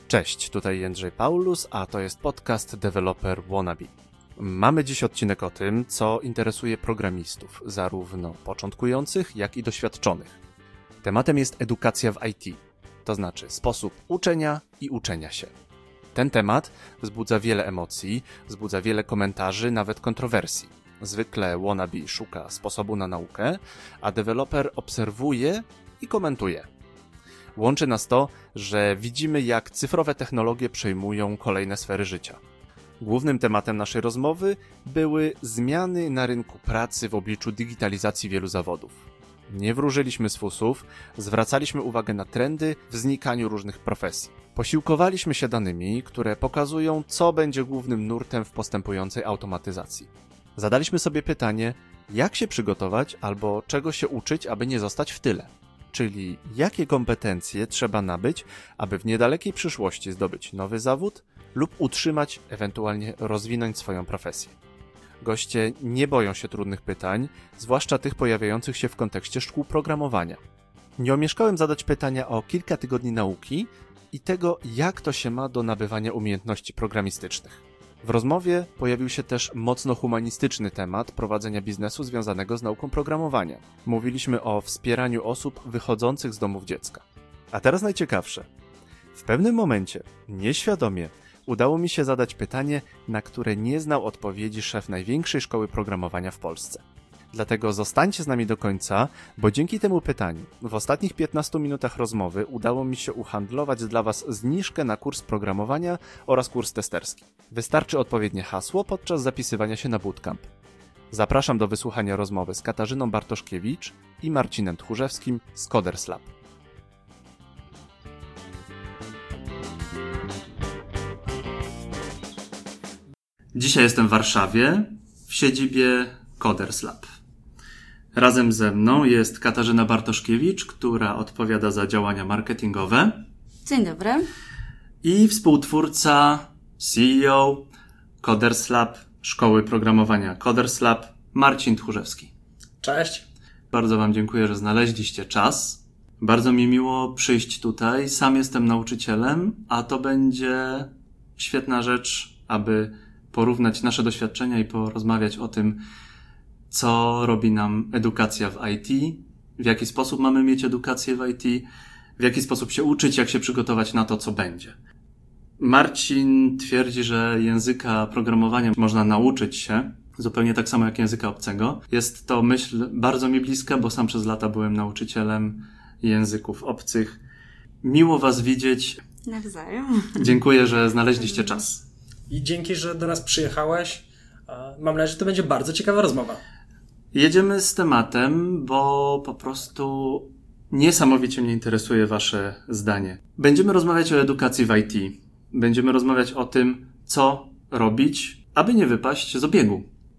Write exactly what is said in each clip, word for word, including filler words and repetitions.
Cześć, tutaj Jędrzej Paulus, a to jest podcast Developer Wannabe. Mamy dziś odcinek o tym, co interesuje programistów, zarówno początkujących, jak i doświadczonych. Tematem jest edukacja w I T, to znaczy sposób uczenia i uczenia się. Ten temat wzbudza wiele emocji, wzbudza wiele komentarzy, nawet kontrowersji. Zwykle wannabe szuka sposobu na naukę, a deweloper obserwuje i komentuje. Łączy nas to, że widzimy, jak cyfrowe technologie przejmują kolejne sfery życia. Głównym tematem naszej rozmowy były zmiany na rynku pracy w obliczu digitalizacji wielu zawodów. Nie wróżyliśmy z fusów, zwracaliśmy uwagę na trendy w znikaniu różnych profesji. Posiłkowaliśmy się danymi, które pokazują, co będzie głównym nurtem w postępującej automatyzacji. Zadaliśmy sobie pytanie, jak się przygotować albo czego się uczyć, aby nie zostać w tyle. Czyli jakie kompetencje trzeba nabyć, aby w niedalekiej przyszłości zdobyć nowy zawód lub utrzymać, ewentualnie rozwinąć swoją profesję. Goście nie boją się trudnych pytań, zwłaszcza tych pojawiających się w kontekście szkół programowania. Nie omieszkałem zadać pytania o kilka tygodni nauki i tego, jak to się ma do nabywania umiejętności programistycznych. W rozmowie pojawił się też mocno humanistyczny temat prowadzenia biznesu związanego z nauką programowania. Mówiliśmy o wspieraniu osób wychodzących z domów dziecka. A teraz najciekawsze. W pewnym momencie, nieświadomie, udało mi się zadać pytanie, na które nie znał odpowiedzi szef największej szkoły programowania w Polsce. Dlatego zostańcie z nami do końca, bo dzięki temu pytaniu w ostatnich piętnastu minutach rozmowy udało mi się uhandlować dla Was zniżkę na kurs programowania oraz kurs testerski. Wystarczy odpowiednie hasło podczas zapisywania się na bootcamp. Zapraszam do wysłuchania rozmowy z Katarzyną Bartoszkiewicz i Marcinem Tchórzewskim z Coders Lab. Dzisiaj jestem w Warszawie, w siedzibie Coders Lab. Razem ze mną jest Katarzyna Bartoszkiewicz, która odpowiada za działania marketingowe. Dzień dobry. I współtwórca, C E O Coders Lab, Szkoły Programowania Coders Lab, Marcin Tchórzewski. Cześć. Bardzo Wam dziękuję, że znaleźliście czas. Bardzo mi miło przyjść tutaj. Sam jestem nauczycielem, a to będzie świetna rzecz, aby porównać nasze doświadczenia i porozmawiać o tym, co robi nam edukacja w I T, w jaki sposób mamy mieć edukację w I T, w jaki sposób się uczyć, jak się przygotować na to, co będzie. Marcin twierdzi, że języka programowania można nauczyć się, zupełnie tak samo jak języka obcego. Jest to myśl bardzo mi bliska, bo sam przez lata byłem nauczycielem języków obcych. Miło Was widzieć. Nawzajem. Dziękuję, że znaleźliście czas. I dzięki, że do nas przyjechałeś. Mam nadzieję, że to będzie bardzo ciekawa rozmowa. Jedziemy z tematem, bo po prostu niesamowicie mnie interesuje Wasze zdanie. Będziemy rozmawiać o edukacji w I T. Będziemy rozmawiać o tym, co robić, aby nie wypaść z obiegu.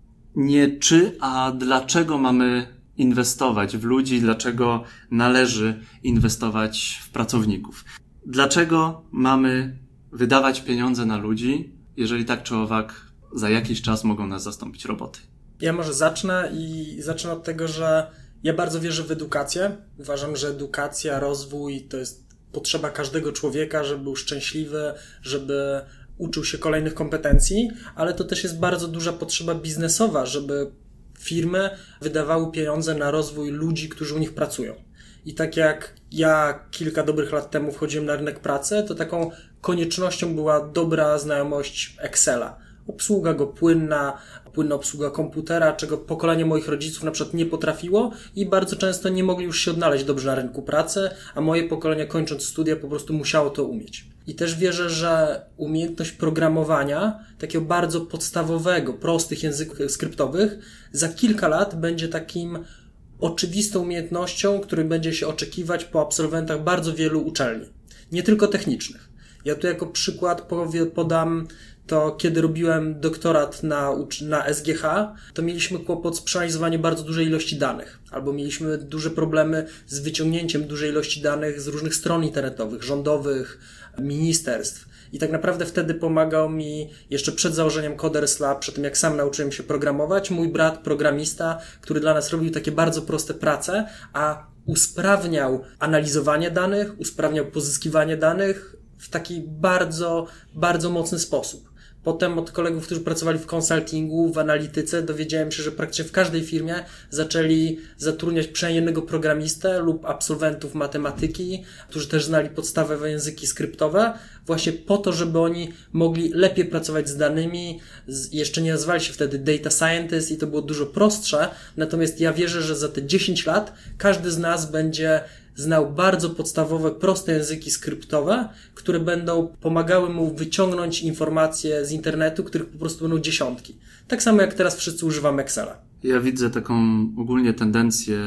Nie czy, a dlaczego mamy inwestować w ludzi, dlaczego należy inwestować w pracowników. Dlaczego mamy wydawać pieniądze na ludzi, jeżeli tak czy owak za jakiś czas mogą nas zastąpić roboty. Ja może zacznę i zacznę od tego, że ja bardzo wierzę w edukację. Uważam, że edukacja, rozwój to jest potrzeba każdego człowieka, żeby był szczęśliwy, żeby uczył się kolejnych kompetencji, ale to też jest bardzo duża potrzeba biznesowa, żeby firmy wydawały pieniądze na rozwój ludzi, którzy u nich pracują. I tak jak ja kilka dobrych lat temu wchodziłem na rynek pracy, to taką koniecznością była dobra znajomość Excela. Obsługa go płynna, płynna obsługa komputera, czego pokolenie moich rodziców na przykład nie potrafiło i bardzo często nie mogli już się odnaleźć dobrze na rynku pracy, a moje pokolenie kończąc studia po prostu musiało to umieć. I też wierzę, że umiejętność programowania, takiego bardzo podstawowego, prostych języków skryptowych, za kilka lat będzie takim oczywistą umiejętnością, której będzie się oczekiwać po absolwentach bardzo wielu uczelni. Nie tylko technicznych. Ja tu jako przykład podam to, kiedy robiłem doktorat na, na S G H, to mieliśmy kłopot z przeanalizowaniem bardzo dużej ilości danych. Albo mieliśmy duże problemy z wyciągnięciem dużej ilości danych z różnych stron internetowych, rządowych, ministerstw. I tak naprawdę wtedy pomagał mi jeszcze przed założeniem Coders Lab, przed tym jak sam nauczyłem się programować, mój brat programista, który dla nas robił takie bardzo proste prace, a usprawniał analizowanie danych, usprawniał pozyskiwanie danych, w taki bardzo, bardzo mocny sposób. Potem od kolegów, którzy pracowali w konsultingu, w analityce, dowiedziałem się, że praktycznie w każdej firmie zaczęli zatrudniać przynajmniej jednego programistę lub absolwentów matematyki, którzy też znali podstawowe języki skryptowe, właśnie po to, żeby oni mogli lepiej pracować z danymi. Jeszcze nie nazywali się wtedy data scientist i to było dużo prostsze, natomiast ja wierzę, że za te dziesięć lat każdy z nas będzie znał bardzo podstawowe, proste języki skryptowe, które będą pomagały mu wyciągnąć informacje z internetu, których po prostu będą dziesiątki. Tak samo jak teraz wszyscy używamy Excela. Ja widzę taką ogólnie tendencję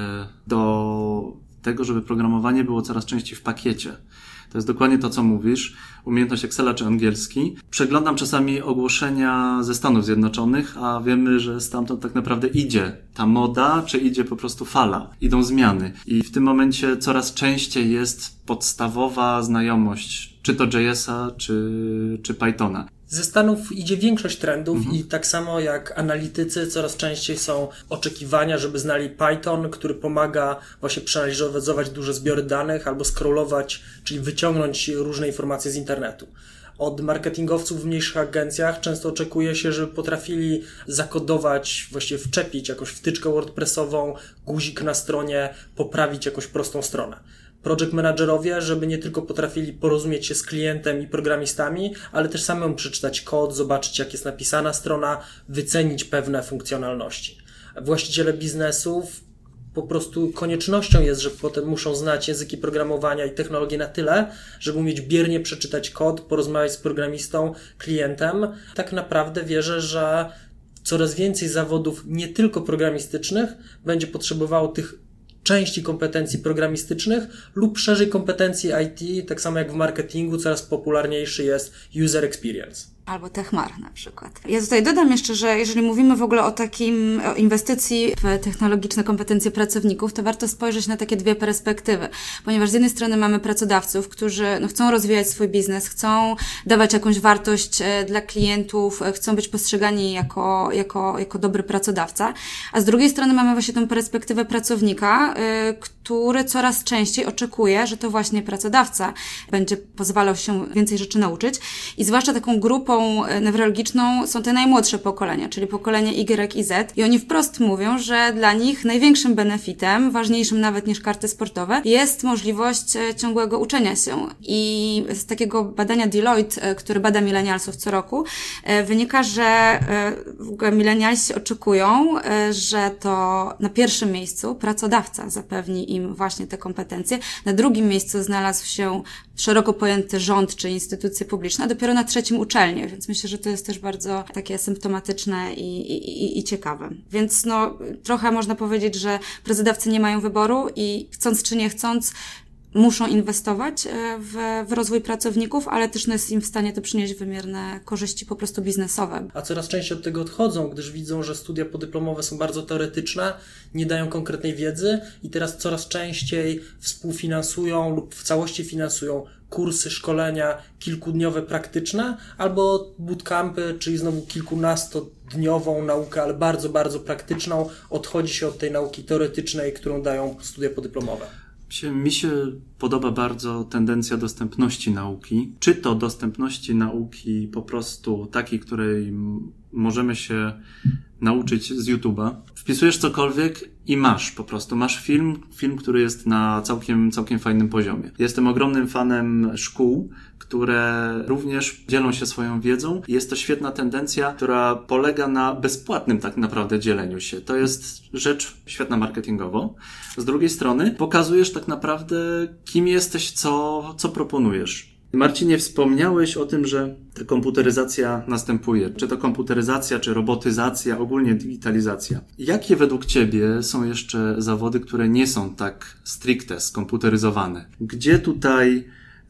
do tego, żeby programowanie było coraz częściej w pakiecie. To jest dokładnie to, co mówisz. Umiejętność Excela czy angielski. Przeglądam czasami ogłoszenia ze Stanów Zjednoczonych, a wiemy, że stamtąd tak naprawdę idzie ta moda, czy idzie po prostu fala. Idą zmiany. I w tym momencie coraz częściej jest podstawowa znajomość, czy to J S a, czy, czy Pythona. Ze Stanów idzie większość trendów mhm. i tak samo jak analitycy coraz częściej są oczekiwania, żeby znali Python, który pomaga właśnie przeanalizować duże zbiory danych albo scrollować, czyli wyciągnąć różne informacje z internetu. Od marketingowców w mniejszych agencjach często oczekuje się, żeby potrafili zakodować, właściwie wczepić jakąś wtyczkę wordpressową, guzik na stronie, poprawić jakąś prostą stronę. Project managerowie, żeby nie tylko potrafili porozumieć się z klientem i programistami, ale też samemu przeczytać kod, zobaczyć jak jest napisana strona, wycenić pewne funkcjonalności. Właściciele biznesów po prostu koniecznością jest, że potem muszą znać języki programowania i technologie na tyle, żeby umieć biernie przeczytać kod, porozmawiać z programistą, klientem. Tak naprawdę wierzę, że coraz więcej zawodów nie tylko programistycznych będzie potrzebowało tych części kompetencji programistycznych lub szerzej kompetencji I T, tak samo jak w marketingu coraz popularniejszy jest user experience. Albo Techmar na przykład. Ja tutaj dodam jeszcze, że jeżeli mówimy w ogóle o takim o inwestycji w technologiczne kompetencje pracowników, to warto spojrzeć na takie dwie perspektywy. Ponieważ z jednej strony mamy pracodawców, którzy no, chcą rozwijać swój biznes, chcą dawać jakąś wartość dla klientów, chcą być postrzegani jako, jako, jako dobry pracodawca, a z drugiej strony mamy właśnie tą perspektywę pracownika, yy, który coraz częściej oczekuje, że to właśnie pracodawca będzie pozwalał się więcej rzeczy nauczyć i zwłaszcza taką grupą newralgiczną są te najmłodsze pokolenia, czyli pokolenie Y i Z. I oni wprost mówią, że dla nich największym benefitem, ważniejszym nawet niż karty sportowe, jest możliwość ciągłego uczenia się. I z takiego badania Deloitte, który bada milenialsów co roku, wynika, że w ogóle milenialsi oczekują, że to na pierwszym miejscu pracodawca zapewni im właśnie te kompetencje. Na drugim miejscu znalazł się szeroko pojęty rząd czy instytucje publiczne, a dopiero na trzecim uczelnie, więc myślę, że to jest też bardzo takie symptomatyczne i, i, i ciekawe. Więc no, trochę można powiedzieć, że pracodawcy nie mają wyboru i chcąc czy nie chcąc, muszą inwestować w, w rozwój pracowników, ale też no jest im w stanie to przynieść wymierne korzyści po prostu biznesowe. A coraz częściej od tego odchodzą, gdyż widzą, że studia podyplomowe są bardzo teoretyczne, nie dają konkretnej wiedzy i teraz coraz częściej współfinansują lub w całości finansują kursy, szkolenia kilkudniowe praktyczne albo bootcampy, czyli znowu kilkunastodniową naukę, ale bardzo, bardzo praktyczną. Odchodzi się od tej nauki teoretycznej, którą dają studia podyplomowe. Mi się podoba bardzo tendencja dostępności nauki. Czy to dostępności nauki po prostu takiej, której możemy się nauczyć z YouTube'a. Wpisujesz cokolwiek i masz po prostu. Masz film, film, który jest na całkiem, całkiem fajnym poziomie. Jestem ogromnym fanem szkół, które również dzielą się swoją wiedzą. Jest to świetna tendencja, która polega na bezpłatnym tak naprawdę dzieleniu się. To jest rzecz świetna marketingowo. Z drugiej strony pokazujesz tak naprawdę, kim jesteś, co, co proponujesz. Marcinie, wspomniałeś o tym, że ta komputeryzacja następuje. Czy to komputeryzacja, czy robotyzacja, ogólnie digitalizacja. Jakie według Ciebie są jeszcze zawody, które nie są tak stricte skomputeryzowane? Gdzie tutaj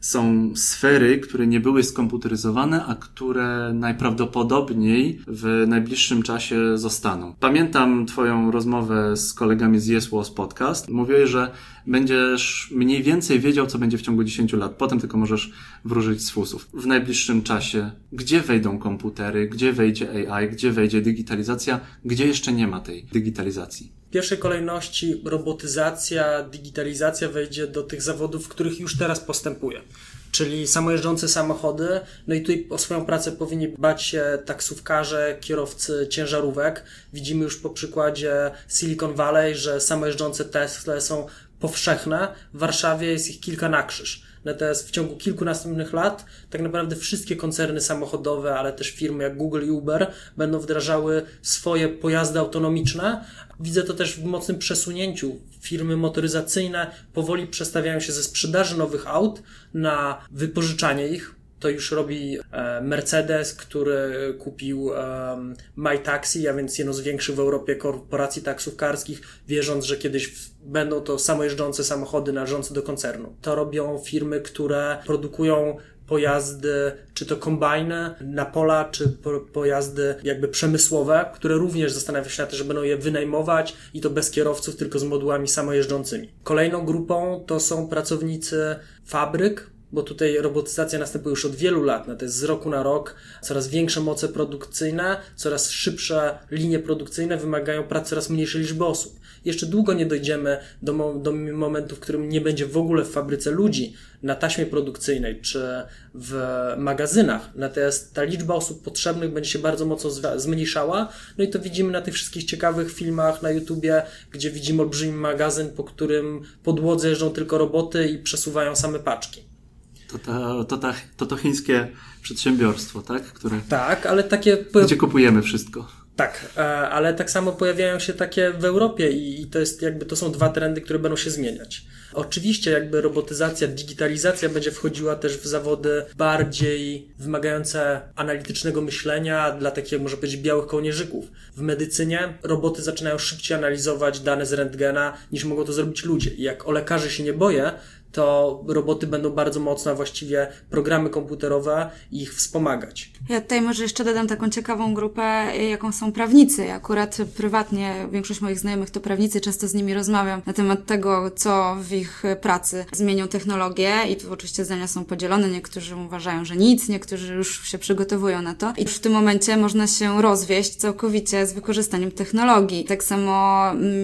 są sfery, które nie były skomputeryzowane, a które najprawdopodobniej w najbliższym czasie zostaną? Pamiętam Twoją rozmowę z kolegami z Yes Was Podcast. Mówiłeś, że będziesz mniej więcej wiedział, co będzie w ciągu dziesięciu lat. Potem tylko możesz wróżyć z fusów. W najbliższym czasie, gdzie wejdą komputery, gdzie wejdzie A I, gdzie wejdzie digitalizacja, gdzie jeszcze nie ma tej digitalizacji? W pierwszej kolejności robotyzacja, digitalizacja wejdzie do tych zawodów, w których już teraz postępuje. czyli samojeżdżące samochody. No i tutaj o swoją pracę powinni dbać się taksówkarze, kierowcy ciężarówek. Widzimy już po przykładzie Silicon Valley, że samojeżdżące Tesla są powszechne. W Warszawie jest ich kilka na krzyż. Natomiast w ciągu kilku następnych lat tak naprawdę wszystkie koncerny samochodowe, ale też firmy jak Google i Uber będą wdrażały swoje pojazdy autonomiczne. Widzę to też w mocnym przesunięciu. Firmy motoryzacyjne powoli przestawiają się ze sprzedaży nowych aut na wypożyczanie ich. To już robi e, Mercedes, który kupił e, MyTaxi, a więc jedną z większych w Europie korporacji taksówkarskich, wierząc, że kiedyś w, będą to samojeżdżące samochody należące do koncernu. To robią firmy, które produkują pojazdy, czy to kombajny na pola, czy po, pojazdy jakby przemysłowe, które również zastanawiają się na to, że będą je wynajmować i to bez kierowców, tylko z modułami samojeżdżącymi. Kolejną grupą to są pracownicy fabryk, bo tutaj robotyzacja następuje już od wielu lat, no to jest z roku na rok, coraz większe moce produkcyjne, coraz szybsze linie produkcyjne wymagają pracy coraz mniejszej liczby osób. Jeszcze długo nie dojdziemy do, mo- do momentu, w którym nie będzie w ogóle w fabryce ludzi na taśmie produkcyjnej czy w magazynach, natomiast ta liczba osób potrzebnych będzie się bardzo mocno zwa- zmniejszała, no i to widzimy na tych wszystkich ciekawych filmach na YouTubie, gdzie widzimy olbrzymi magazyn, po którym podłodze jeżdżą tylko roboty i przesuwają same paczki. To, ta, to, ta, to to chińskie przedsiębiorstwo, tak? Które, tak, ale takie... Gdzie kupujemy wszystko. Tak, ale tak samo pojawiają się takie w Europie i to jest jakby, to są dwa trendy, które będą się zmieniać. Oczywiście jakby robotyzacja, digitalizacja będzie wchodziła też w zawody bardziej wymagające analitycznego myślenia dla takich, może powiedzieć, białych kołnierzyków. W medycynie roboty zaczynają szybciej analizować dane z rentgena niż mogą to zrobić ludzie. I jak o lekarzy się nie boję, to roboty będą bardzo mocno, właściwie programy komputerowe ich wspomagać. Ja tutaj może jeszcze dodam taką ciekawą grupę, jaką są prawnicy. Akurat prywatnie większość moich znajomych to prawnicy, często z nimi rozmawiam na temat tego, co w ich pracy zmienią technologie i tu oczywiście zdania są podzielone. Niektórzy uważają, że nic, niektórzy już się przygotowują na to i w tym momencie można się rozwieść całkowicie z wykorzystaniem technologii. Tak samo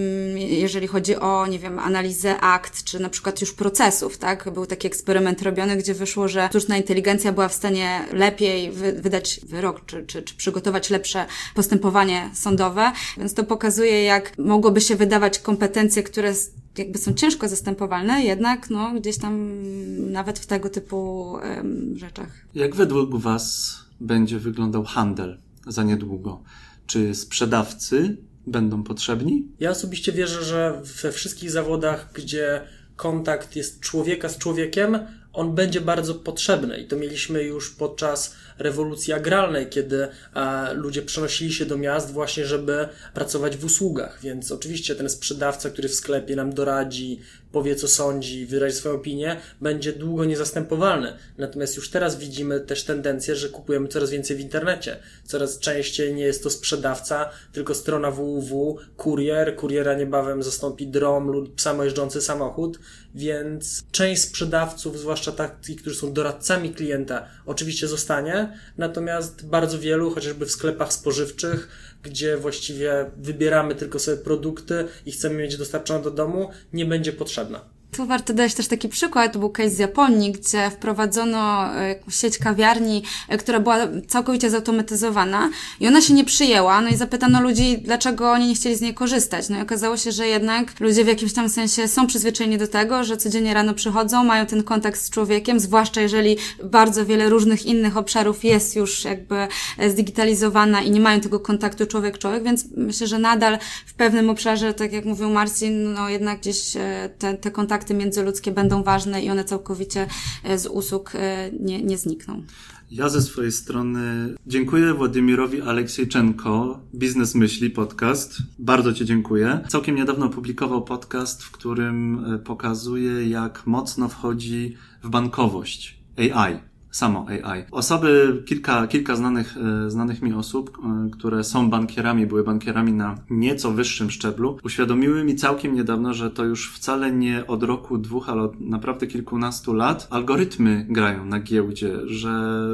jeżeli chodzi o, nie wiem, analizę akt, czy na przykład już procesów, tak? Był taki eksperyment robiony, gdzie wyszło, że sztuczna inteligencja była w stanie lepiej wy- wydać wyrok, czy, czy, czy przygotować lepsze postępowanie sądowe, więc to pokazuje, jak mogłoby się wydawać kompetencje, które jakby są ciężko zastępowalne, jednak no gdzieś tam nawet w tego typu um, rzeczach. Jak według Was będzie wyglądał handel za niedługo? Czy sprzedawcy będą potrzebni? Ja osobiście wierzę, że we wszystkich zawodach, gdzie kontakt jest człowieka z człowiekiem, on będzie bardzo potrzebny i to mieliśmy już podczas rewolucji agrarnej, kiedy e, ludzie przenosili się do miast właśnie, żeby pracować w usługach, więc oczywiście ten sprzedawca, który w sklepie nam doradzi, powie co sądzi, wyrazi swoją opinię, będzie długo niezastępowalny. Natomiast już teraz widzimy też tendencję, że kupujemy coraz więcej w internecie. Coraz częściej nie jest to sprzedawca, tylko strona w w w, kurier, kuriera niebawem zastąpi drom lub samojeżdżący samochód, więc część sprzedawców, zwłaszcza takich, którzy są doradcami klienta, oczywiście zostanie, natomiast bardzo wielu, chociażby w sklepach spożywczych, gdzie właściwie wybieramy tylko sobie produkty i chcemy mieć dostarczone do domu, nie będzie potrzebna. Tu warto dać też taki przykład, to był case z Japonii, gdzie wprowadzono sieć kawiarni, która była całkowicie zautomatyzowana i ona się nie przyjęła, no i zapytano ludzi, dlaczego oni nie chcieli z niej korzystać. No i okazało się, że jednak ludzie w jakimś tam sensie są przyzwyczajeni do tego, że codziennie rano przychodzą, mają ten kontakt z człowiekiem, zwłaszcza jeżeli bardzo wiele różnych innych obszarów jest już jakby zdigitalizowana i nie mają tego kontaktu człowiek-człowiek, więc myślę, że nadal w pewnym obszarze, tak jak mówił Marcin, no jednak gdzieś te, te kontakty międzyludzkie będą ważne i one całkowicie z usług nie, nie znikną. Ja ze swojej strony dziękuję Władimirowi Aleksiejczenko, Biznes Myśli podcast. Bardzo Ci dziękuję. Całkiem niedawno opublikował podcast, w którym pokazuje, jak mocno wchodzi w bankowość A I. Samo A I. Osoby, kilka, kilka znanych, znanych mi osób, które są bankierami, były bankierami na nieco wyższym szczeblu, uświadomiły mi całkiem niedawno, że to już wcale nie od roku, dwóch, ale od naprawdę kilkunastu lat algorytmy grają na giełdzie, że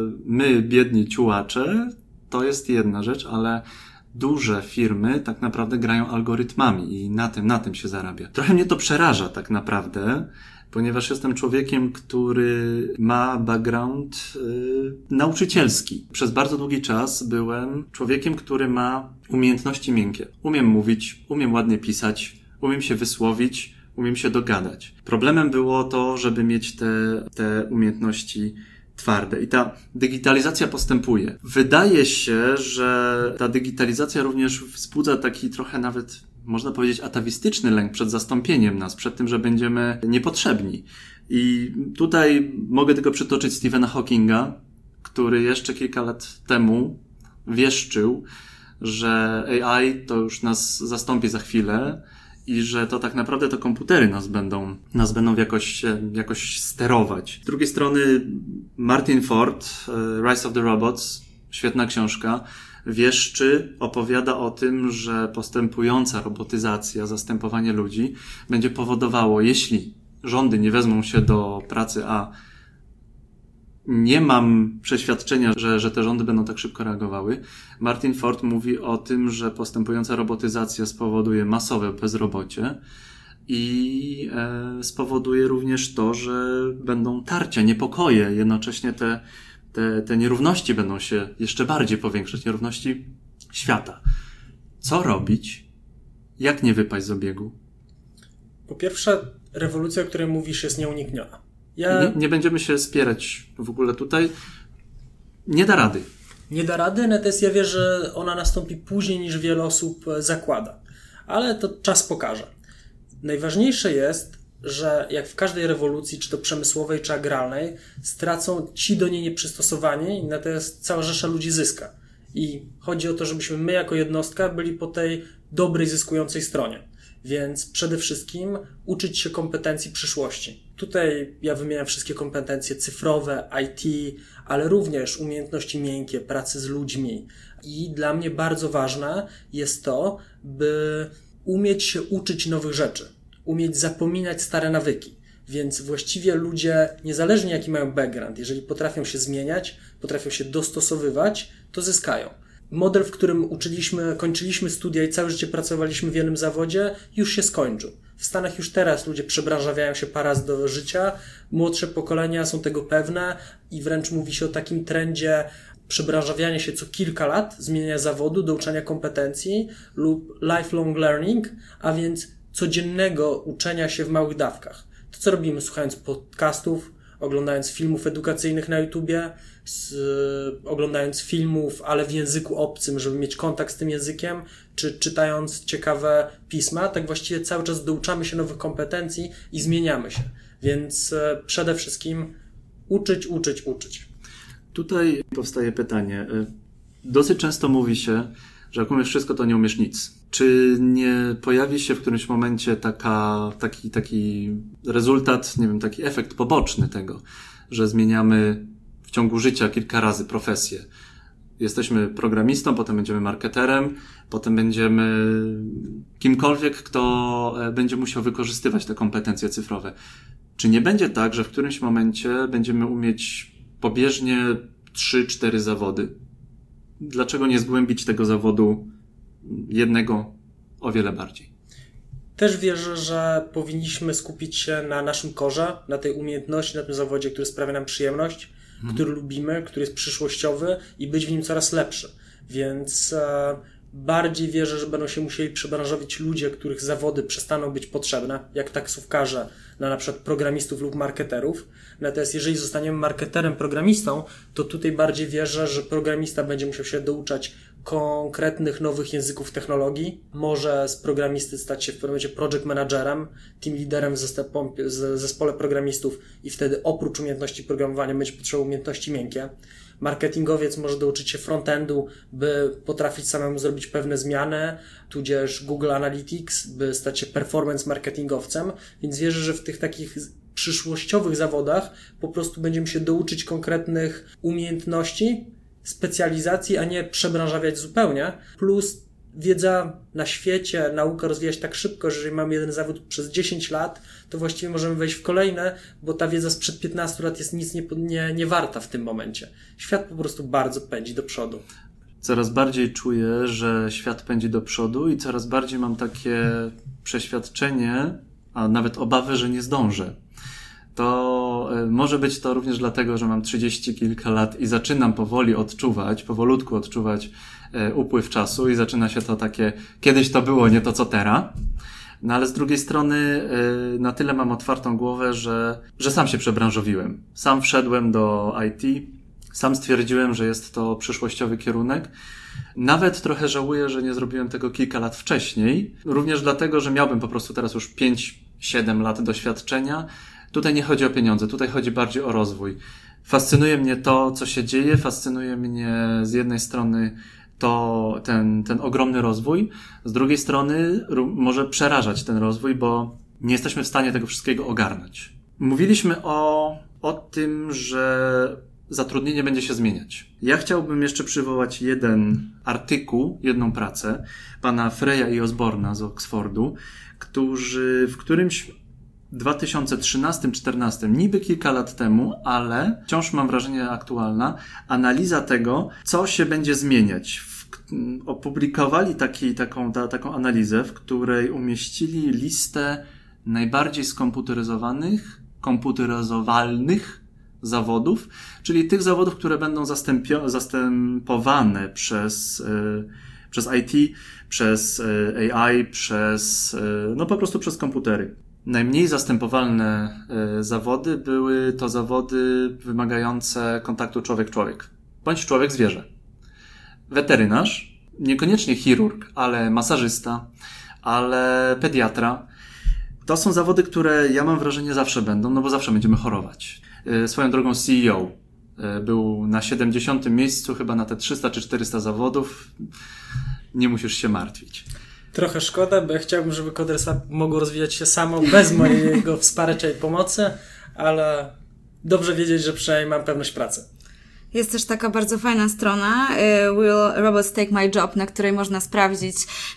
my, biedni ciułacze, to jest jedna rzecz, ale duże firmy tak naprawdę grają algorytmami i na tym, na tym się zarabia. Trochę mnie to przeraża tak naprawdę, ponieważ jestem człowiekiem, który ma background yy, nauczycielski. Przez bardzo długi czas byłem człowiekiem, który ma umiejętności miękkie. Umiem mówić, umiem ładnie pisać, umiem się wysłowić, umiem się dogadać. Problemem było to, żeby mieć te, te umiejętności twarde. I ta digitalizacja postępuje. Wydaje się, że ta digitalizacja również wzbudza taki trochę nawet, można powiedzieć, atawistyczny lęk przed zastąpieniem nas, przed tym, że będziemy niepotrzebni. I tutaj mogę tylko przytoczyć Stephena Hawkinga, który jeszcze kilka lat temu wieszczył, że A I to już nas zastąpi za chwilę i że to tak naprawdę to komputery nas będą, nas będą jakoś, jakoś sterować. Z drugiej strony Martin Ford, Rise of the Robots, świetna książka, wieszczy, opowiada o tym, że postępująca robotyzacja, zastępowanie ludzi będzie powodowało, jeśli rządy nie wezmą się do pracy, a nie mam przeświadczenia, że, że te rządy będą tak szybko reagowały. Martin Ford mówi o tym, że postępująca robotyzacja spowoduje masowe bezrobocie i e, spowoduje również to, że będą tarcia, niepokoje. Jednocześnie te, te, te nierówności będą się jeszcze bardziej powiększać, nierówności świata. Co robić? Jak nie wypaść z obiegu? Po pierwsze, rewolucja, o której mówisz, jest nieunikniona. Ja... Nie, nie będziemy się spierać w ogóle tutaj. Nie da rady. Nie da rady, natomiast ja wierzę, że ona nastąpi później niż wiele osób zakłada. Ale to czas pokaże. Najważniejsze jest, że jak w każdej rewolucji, czy to przemysłowej, czy agrarnej, stracą ci do niej nieprzystosowani, natomiast cała rzesza ludzi zyska. I chodzi o to, żebyśmy my jako jednostka byli po tej dobrej, zyskującej stronie. Więc przede wszystkim uczyć się kompetencji przyszłości. Tutaj ja wymieniam wszystkie kompetencje cyfrowe, I T, ale również umiejętności miękkie, pracy z ludźmi. I dla mnie bardzo ważne jest to, by umieć się uczyć nowych rzeczy, umieć zapominać stare nawyki. Więc właściwie ludzie, niezależnie jaki mają background, jeżeli potrafią się zmieniać, potrafią się dostosowywać, to zyskają. Model, w którym uczyliśmy, kończyliśmy studia i całe życie pracowaliśmy w jednym zawodzie, już się skończył. W Stanach już teraz ludzie przebranżawiają się parę razy do życia, młodsze pokolenia są tego pewne i wręcz mówi się o takim trendzie przebranżawiania się co kilka lat, zmieniania zawodu, douczania kompetencji lub lifelong learning, a więc codziennego uczenia się w małych dawkach. To co robimy, słuchając podcastów, oglądając filmów edukacyjnych na YouTubie, z, oglądając filmów, ale w języku obcym, żeby mieć kontakt z tym językiem, czy czytając ciekawe pisma, tak właściwie cały czas douczamy się nowych kompetencji i zmieniamy się. Więc e, przede wszystkim uczyć, uczyć, uczyć. Tutaj powstaje pytanie. Dosyć często mówi się, że jak umiesz wszystko, to nie umiesz nic. Czy nie pojawi się w którymś momencie taka, taki, taki rezultat, nie wiem, taki efekt poboczny tego, że zmieniamy w ciągu życia kilka razy profesję? Jesteśmy programistą, potem będziemy marketerem, potem będziemy kimkolwiek, kto będzie musiał wykorzystywać te kompetencje cyfrowe. Czy nie będzie tak, że w którymś momencie będziemy umieć pobieżnie trzy, cztery zawody? Dlaczego nie zgłębić tego zawodu jednego o wiele bardziej? Też wierzę, że powinniśmy skupić się na naszym korze, na tej umiejętności, na tym zawodzie, który sprawia nam przyjemność, hmm. który lubimy, który jest przyszłościowy i być w nim coraz lepszy. Więc e, bardziej wierzę, że będą się musieli przebranżowić ludzie, których zawody przestaną być potrzebne, jak taksówkarze, na, na przykład programistów lub marketerów. Natomiast jeżeli zostaniemy marketerem, programistą, to tutaj bardziej wierzę, że programista będzie musiał się douczać konkretnych nowych języków technologii. Może z programisty stać się w pewnym momencie project managerem, team liderem w zespole programistów i wtedy oprócz umiejętności programowania będzie potrzebował umiejętności miękkie. Marketingowiec może douczyć się frontendu, by potrafić samemu zrobić pewne zmiany, tudzież Google Analytics, by stać się performance marketingowcem, więc wierzę, że w tych takich przyszłościowych zawodach po prostu będziemy się douczyć konkretnych umiejętności, specjalizacji, a nie przebranżawiać zupełnie, plus wiedza na świecie, nauka rozwija się tak szybko, że jeżeli mamy jeden zawód przez dziesięć lat, to właściwie możemy wejść w kolejne, bo ta wiedza sprzed piętnastu lat jest nic nie, nie, nie warta w tym momencie. Świat po prostu bardzo pędzi do przodu. Coraz bardziej czuję, że świat pędzi do przodu i coraz bardziej mam takie przeświadczenie, a nawet obawy, że nie zdążę. to może być to również dlatego, że mam trzydzieści kilka lat i zaczynam powoli odczuwać, powolutku odczuwać upływ czasu i zaczyna się to takie, kiedyś to było, nie to co teraz. No ale z drugiej strony na tyle mam otwartą głowę, że, że sam się przebranżowiłem. Sam wszedłem do I T, sam stwierdziłem, że jest to przyszłościowy kierunek. Nawet trochę żałuję, że nie zrobiłem tego kilka lat wcześniej. Również dlatego, że miałbym po prostu teraz już pięć siedem lat doświadczenia. Tutaj nie chodzi o pieniądze, tutaj chodzi bardziej o rozwój. Fascynuje mnie to, co się dzieje, fascynuje mnie z jednej strony to ten, ten ogromny rozwój, z drugiej strony może przerażać ten rozwój, bo nie jesteśmy w stanie tego wszystkiego ogarnąć. Mówiliśmy o, o tym, że zatrudnienie będzie się zmieniać. Ja chciałbym jeszcze przywołać jeden artykuł, jedną pracę pana Freya i Osborna z Oxfordu, którzy w którymś dwa tysiące trzynastym czternastym, niby kilka lat temu, ale wciąż mam wrażenie aktualna, analiza tego, co się będzie zmieniać. W, opublikowali taki, taką, ta, taką analizę, w której umieścili listę najbardziej skomputeryzowanych, komputeryzowalnych zawodów, czyli tych zawodów, które będą zastępio- zastępowane przez, yy, przez I T, przez yy, A I, przez, yy, no po prostu przez komputery. Najmniej zastępowalne y, zawody były to zawody wymagające kontaktu człowiek-człowiek, bądź człowiek-zwierzę. Weterynarz, niekoniecznie chirurg, ale masażysta, ale pediatra. To są zawody, które ja mam wrażenie zawsze będą, no bo zawsze będziemy chorować. Y, swoją drogą C E O y, był na siedemdziesiątym miejscu chyba na te trzysta czy czterysta zawodów. Nie musisz się martwić. Trochę szkoda, bo ja chciałbym, żeby Coders Lab mogło rozwijać się samo, bez mojego wsparcia i pomocy, ale dobrze wiedzieć, że przynajmniej mam pewność pracy. Jest też taka bardzo fajna strona Will Robots Take My Job, na której można sprawdzić,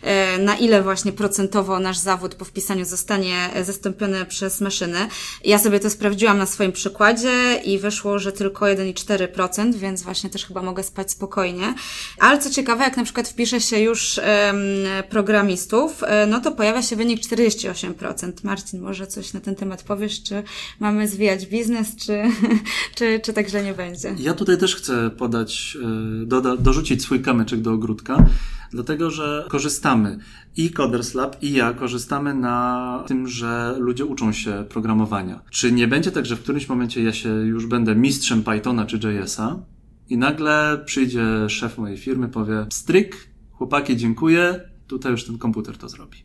na ile właśnie procentowo nasz zawód po wpisaniu zostanie zastąpiony przez maszyny. Ja sobie to sprawdziłam na swoim przykładzie i wyszło, że tylko jeden przecinek cztery procent, więc właśnie też chyba mogę spać spokojnie. Ale co ciekawe, jak na przykład wpisze się już um, programistów, no to pojawia się wynik czterdzieści osiem procent. Marcin, może coś na ten temat powiesz, czy mamy zwijać biznes, czy, czy, czy tak źle nie będzie? Ja tutaj też chcę podać, doda, dorzucić swój kamyczek do ogródka, dlatego że korzystamy i Coders Lab, i ja korzystamy na tym, że ludzie uczą się programowania. Czy nie będzie tak, że w którymś momencie ja się już będę mistrzem Pythona czy J S a i nagle przyjdzie szef mojej firmy, powie stryk, chłopaki, dziękuję, tutaj już ten komputer to zrobi.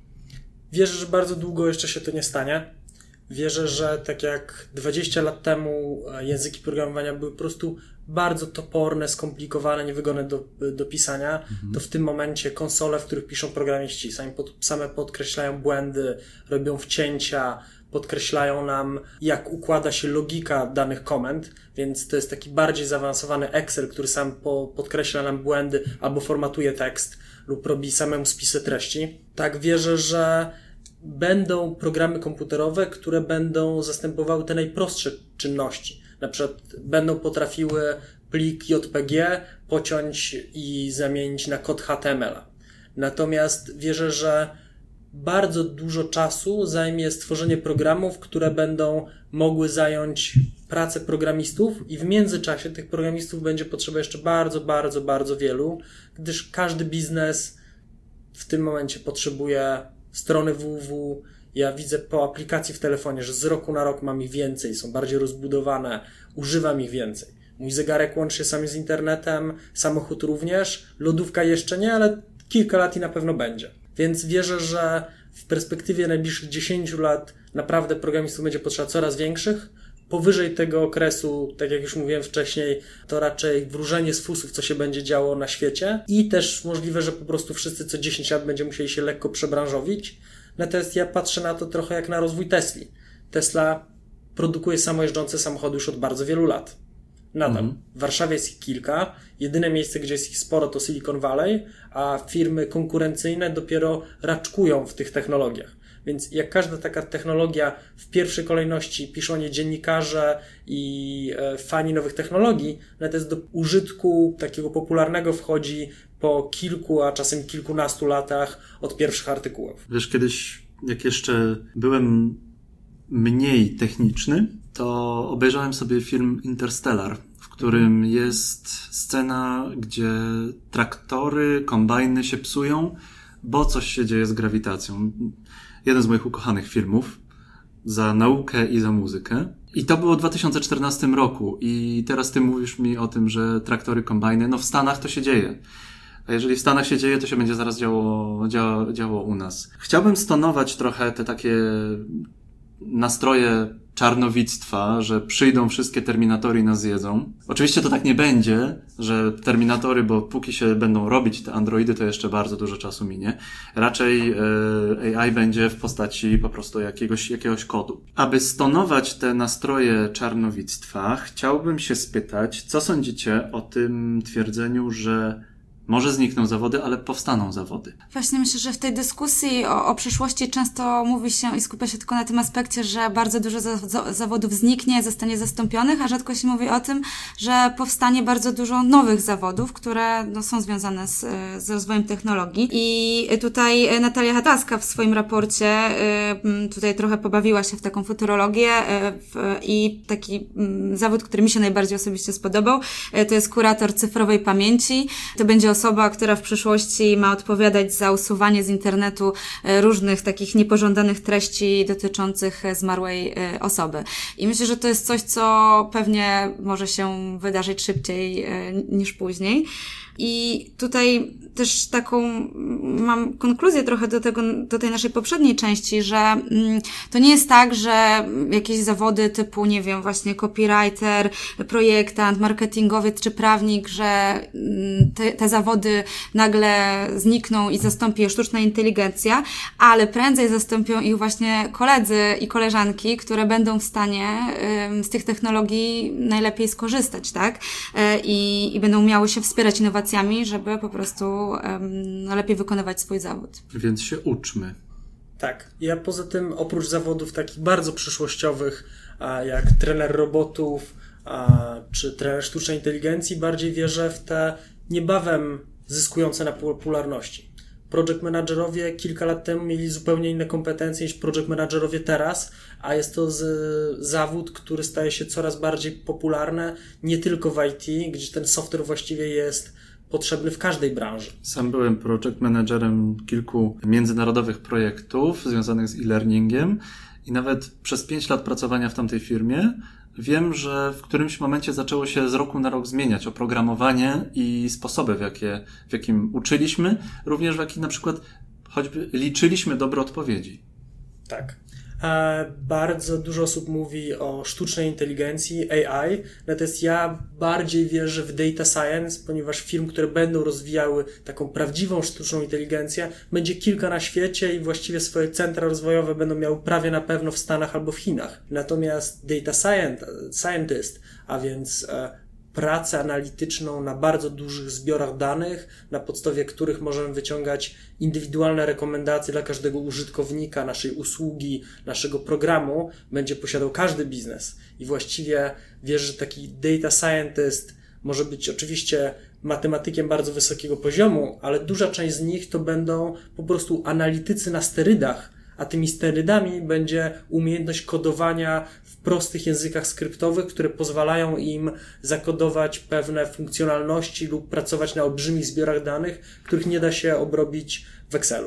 Wierzę, że bardzo długo jeszcze się to nie stanie. Wierzę, że tak jak dwadzieścia lat temu języki programowania były po prostu bardzo toporne, skomplikowane, niewygodne do, do pisania, mhm. to w tym momencie konsole, w których piszą programiści, sami pod, same podkreślają błędy, robią wcięcia, podkreślają nam, jak układa się logika danych komend, więc to jest taki bardziej zaawansowany Excel, który sam po, podkreśla nam błędy albo formatuje tekst lub robi samemu spisy treści. Tak, wierzę, że będą programy komputerowe, które będą zastępowały te najprostsze czynności. Na przykład będą potrafiły plik J P G pociąć i zamienić na kod H T M L a. Natomiast wierzę, że bardzo dużo czasu zajmie stworzenie programów, które będą mogły zająć pracę programistów i w międzyczasie tych programistów będzie potrzeba jeszcze bardzo, bardzo, bardzo wielu, gdyż każdy biznes w tym momencie potrzebuje strony www. Ja widzę po aplikacji w telefonie, że z roku na rok mam ich więcej, są bardziej rozbudowane, używam ich więcej. Mój zegarek łączy się sam z internetem, samochód również, lodówka jeszcze nie, ale kilka lat i na pewno będzie. Więc wierzę, że w perspektywie najbliższych dziesięciu lat naprawdę programistów będzie potrzeba coraz większych. Powyżej tego okresu, tak jak już mówiłem wcześniej, to raczej wróżenie z fusów, co się będzie działo na świecie i też możliwe, że po prostu wszyscy co dziesięć lat będziemy musieli się lekko przebranżowić. Natomiast ja patrzę na to trochę jak na rozwój Tesli. Tesla produkuje samojeżdżące samochody już od bardzo wielu lat. Nadal. Mhm. W Warszawie jest ich kilka. Jedyne miejsce, gdzie jest ich sporo, to Silicon Valley, a firmy konkurencyjne dopiero raczkują w tych technologiach. Więc jak każda taka technologia, w pierwszej kolejności piszą o niej dziennikarze i e, fani nowych technologii, natomiast do użytku takiego popularnego wchodzi po kilku, a czasem kilkunastu latach od pierwszych artykułów. Wiesz, kiedyś jak jeszcze byłem mniej techniczny, to obejrzałem sobie film Interstellar, w którym jest scena, gdzie traktory, kombajny się psują, bo coś się dzieje z grawitacją. Jeden z moich ukochanych filmów za naukę i za muzykę. I to było w dwa tysiące czternastym roku i teraz ty mówisz mi o tym, że traktory, kombajny, no w Stanach to się dzieje. A jeżeli w Stanach się dzieje, to się będzie zaraz działo, działo, działo u nas. Chciałbym stonować trochę te takie nastroje czarnowictwa, że przyjdą wszystkie Terminatory i nas zjedzą. Oczywiście to tak nie będzie, że Terminatory, bo póki się będą robić te androidy, to jeszcze bardzo dużo czasu minie. Raczej e, A I będzie w postaci po prostu jakiegoś, jakiegoś kodu. Aby stonować te nastroje czarnowictwa, chciałbym się spytać, co sądzicie o tym twierdzeniu, że może znikną zawody, ale powstaną zawody. Właśnie myślę, że w tej dyskusji o, o przyszłości często mówi się i skupia się tylko na tym aspekcie, że bardzo dużo za, za, zawodów zniknie, zostanie zastąpionych, a rzadko się mówi o tym, że powstanie bardzo dużo nowych zawodów, które no, są związane z, z rozwojem technologii. I tutaj Natalia Hataska w swoim raporcie tutaj trochę pobawiła się w taką futurologię w, i taki zawód, który mi się najbardziej osobiście spodobał, to jest kurator cyfrowej pamięci. To będzie osoba, która w przyszłości ma odpowiadać za usuwanie z internetu różnych takich niepożądanych treści dotyczących zmarłej osoby. I myślę, że to jest coś, co pewnie może się wydarzyć szybciej niż później. I tutaj też taką mam konkluzję trochę do tego, do tej naszej poprzedniej części, że mm, to nie jest tak, że jakieś zawody typu, nie wiem, właśnie copywriter, projektant, marketingowiec czy prawnik, że mm, te, te zawody nagle znikną i zastąpi je sztuczna inteligencja, ale prędzej zastąpią ich właśnie koledzy i koleżanki, które będą w stanie ym, z tych technologii najlepiej skorzystać, tak? Yy, i, i będą miały się wspierać innowacjami, żeby po prostu um, lepiej wykonywać swój zawód. Więc się uczmy. Tak. Ja poza tym, oprócz zawodów takich bardzo przyszłościowych, jak trener robotów, czy trener sztucznej inteligencji, bardziej wierzę w te niebawem zyskujące na popularności. Project managerowie kilka lat temu mieli zupełnie inne kompetencje niż project managerowie teraz, a jest to z, zawód, który staje się coraz bardziej popularny, nie tylko w I T, gdzie ten software właściwie jest potrzebny w każdej branży. Sam byłem project managerem kilku międzynarodowych projektów związanych z e-learningiem i nawet przez pięć lat pracowania w tamtej firmie wiem, że w którymś momencie zaczęło się z roku na rok zmieniać oprogramowanie i sposoby, w, jakie, w jakim uczyliśmy, również w jakim na przykład choćby liczyliśmy dobre odpowiedzi. Tak. Bardzo dużo osób mówi o sztucznej inteligencji, A I, natomiast ja bardziej wierzę w data science, ponieważ firm, które będą rozwijały taką prawdziwą sztuczną inteligencję, będzie kilka na świecie i właściwie swoje centra rozwojowe będą miały prawie na pewno w Stanach albo w Chinach. Natomiast data scientist, a więc pracę analityczną na bardzo dużych zbiorach danych, na podstawie których możemy wyciągać indywidualne rekomendacje dla każdego użytkownika naszej usługi, naszego programu, będzie posiadał każdy biznes. I właściwie wierzę, że taki data scientist może być oczywiście matematykiem bardzo wysokiego poziomu, ale duża część z nich to będą po prostu analitycy na sterydach, a tymi sterydami będzie umiejętność kodowania w prostych językach skryptowych, które pozwalają im zakodować pewne funkcjonalności lub pracować na olbrzymich zbiorach danych, których nie da się obrobić w Excelu.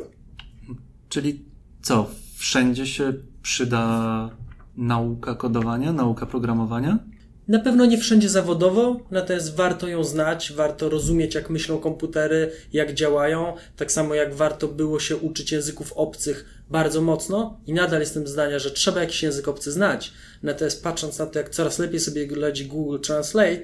Czyli co? Wszędzie się przyda nauka kodowania, nauka programowania? Na pewno nie wszędzie zawodowo, natomiast warto ją znać, warto rozumieć, jak myślą komputery, jak działają, tak samo jak warto było się uczyć języków obcych bardzo mocno i nadal jestem zdania, że trzeba jakiś język obcy znać. Natomiast patrząc na to, jak coraz lepiej sobie radzi Google Translate,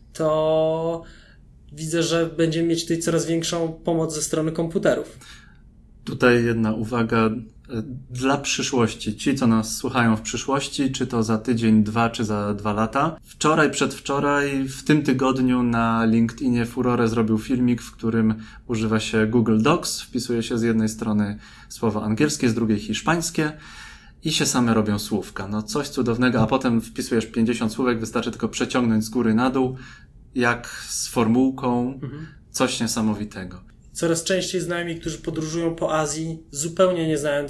to widzę, że będziemy mieć tutaj coraz większą pomoc ze strony komputerów. Tutaj jedna uwaga dla przyszłości. Ci, co nas słuchają w przyszłości, czy to za tydzień, dwa, czy za dwa lata. Wczoraj, przedwczoraj, w tym tygodniu na LinkedInie Furore zrobił filmik, w którym używa się Google Docs. Wpisuje się z jednej strony słowa angielskie, z drugiej hiszpańskie i się same robią słówka. No coś cudownego, a potem wpisujesz pięćdziesiąt słówek, wystarczy tylko przeciągnąć z góry na dół, jak z formułką. Mhm. Coś niesamowitego. Coraz częściej znajomi, którzy podróżują po Azji, zupełnie nie znając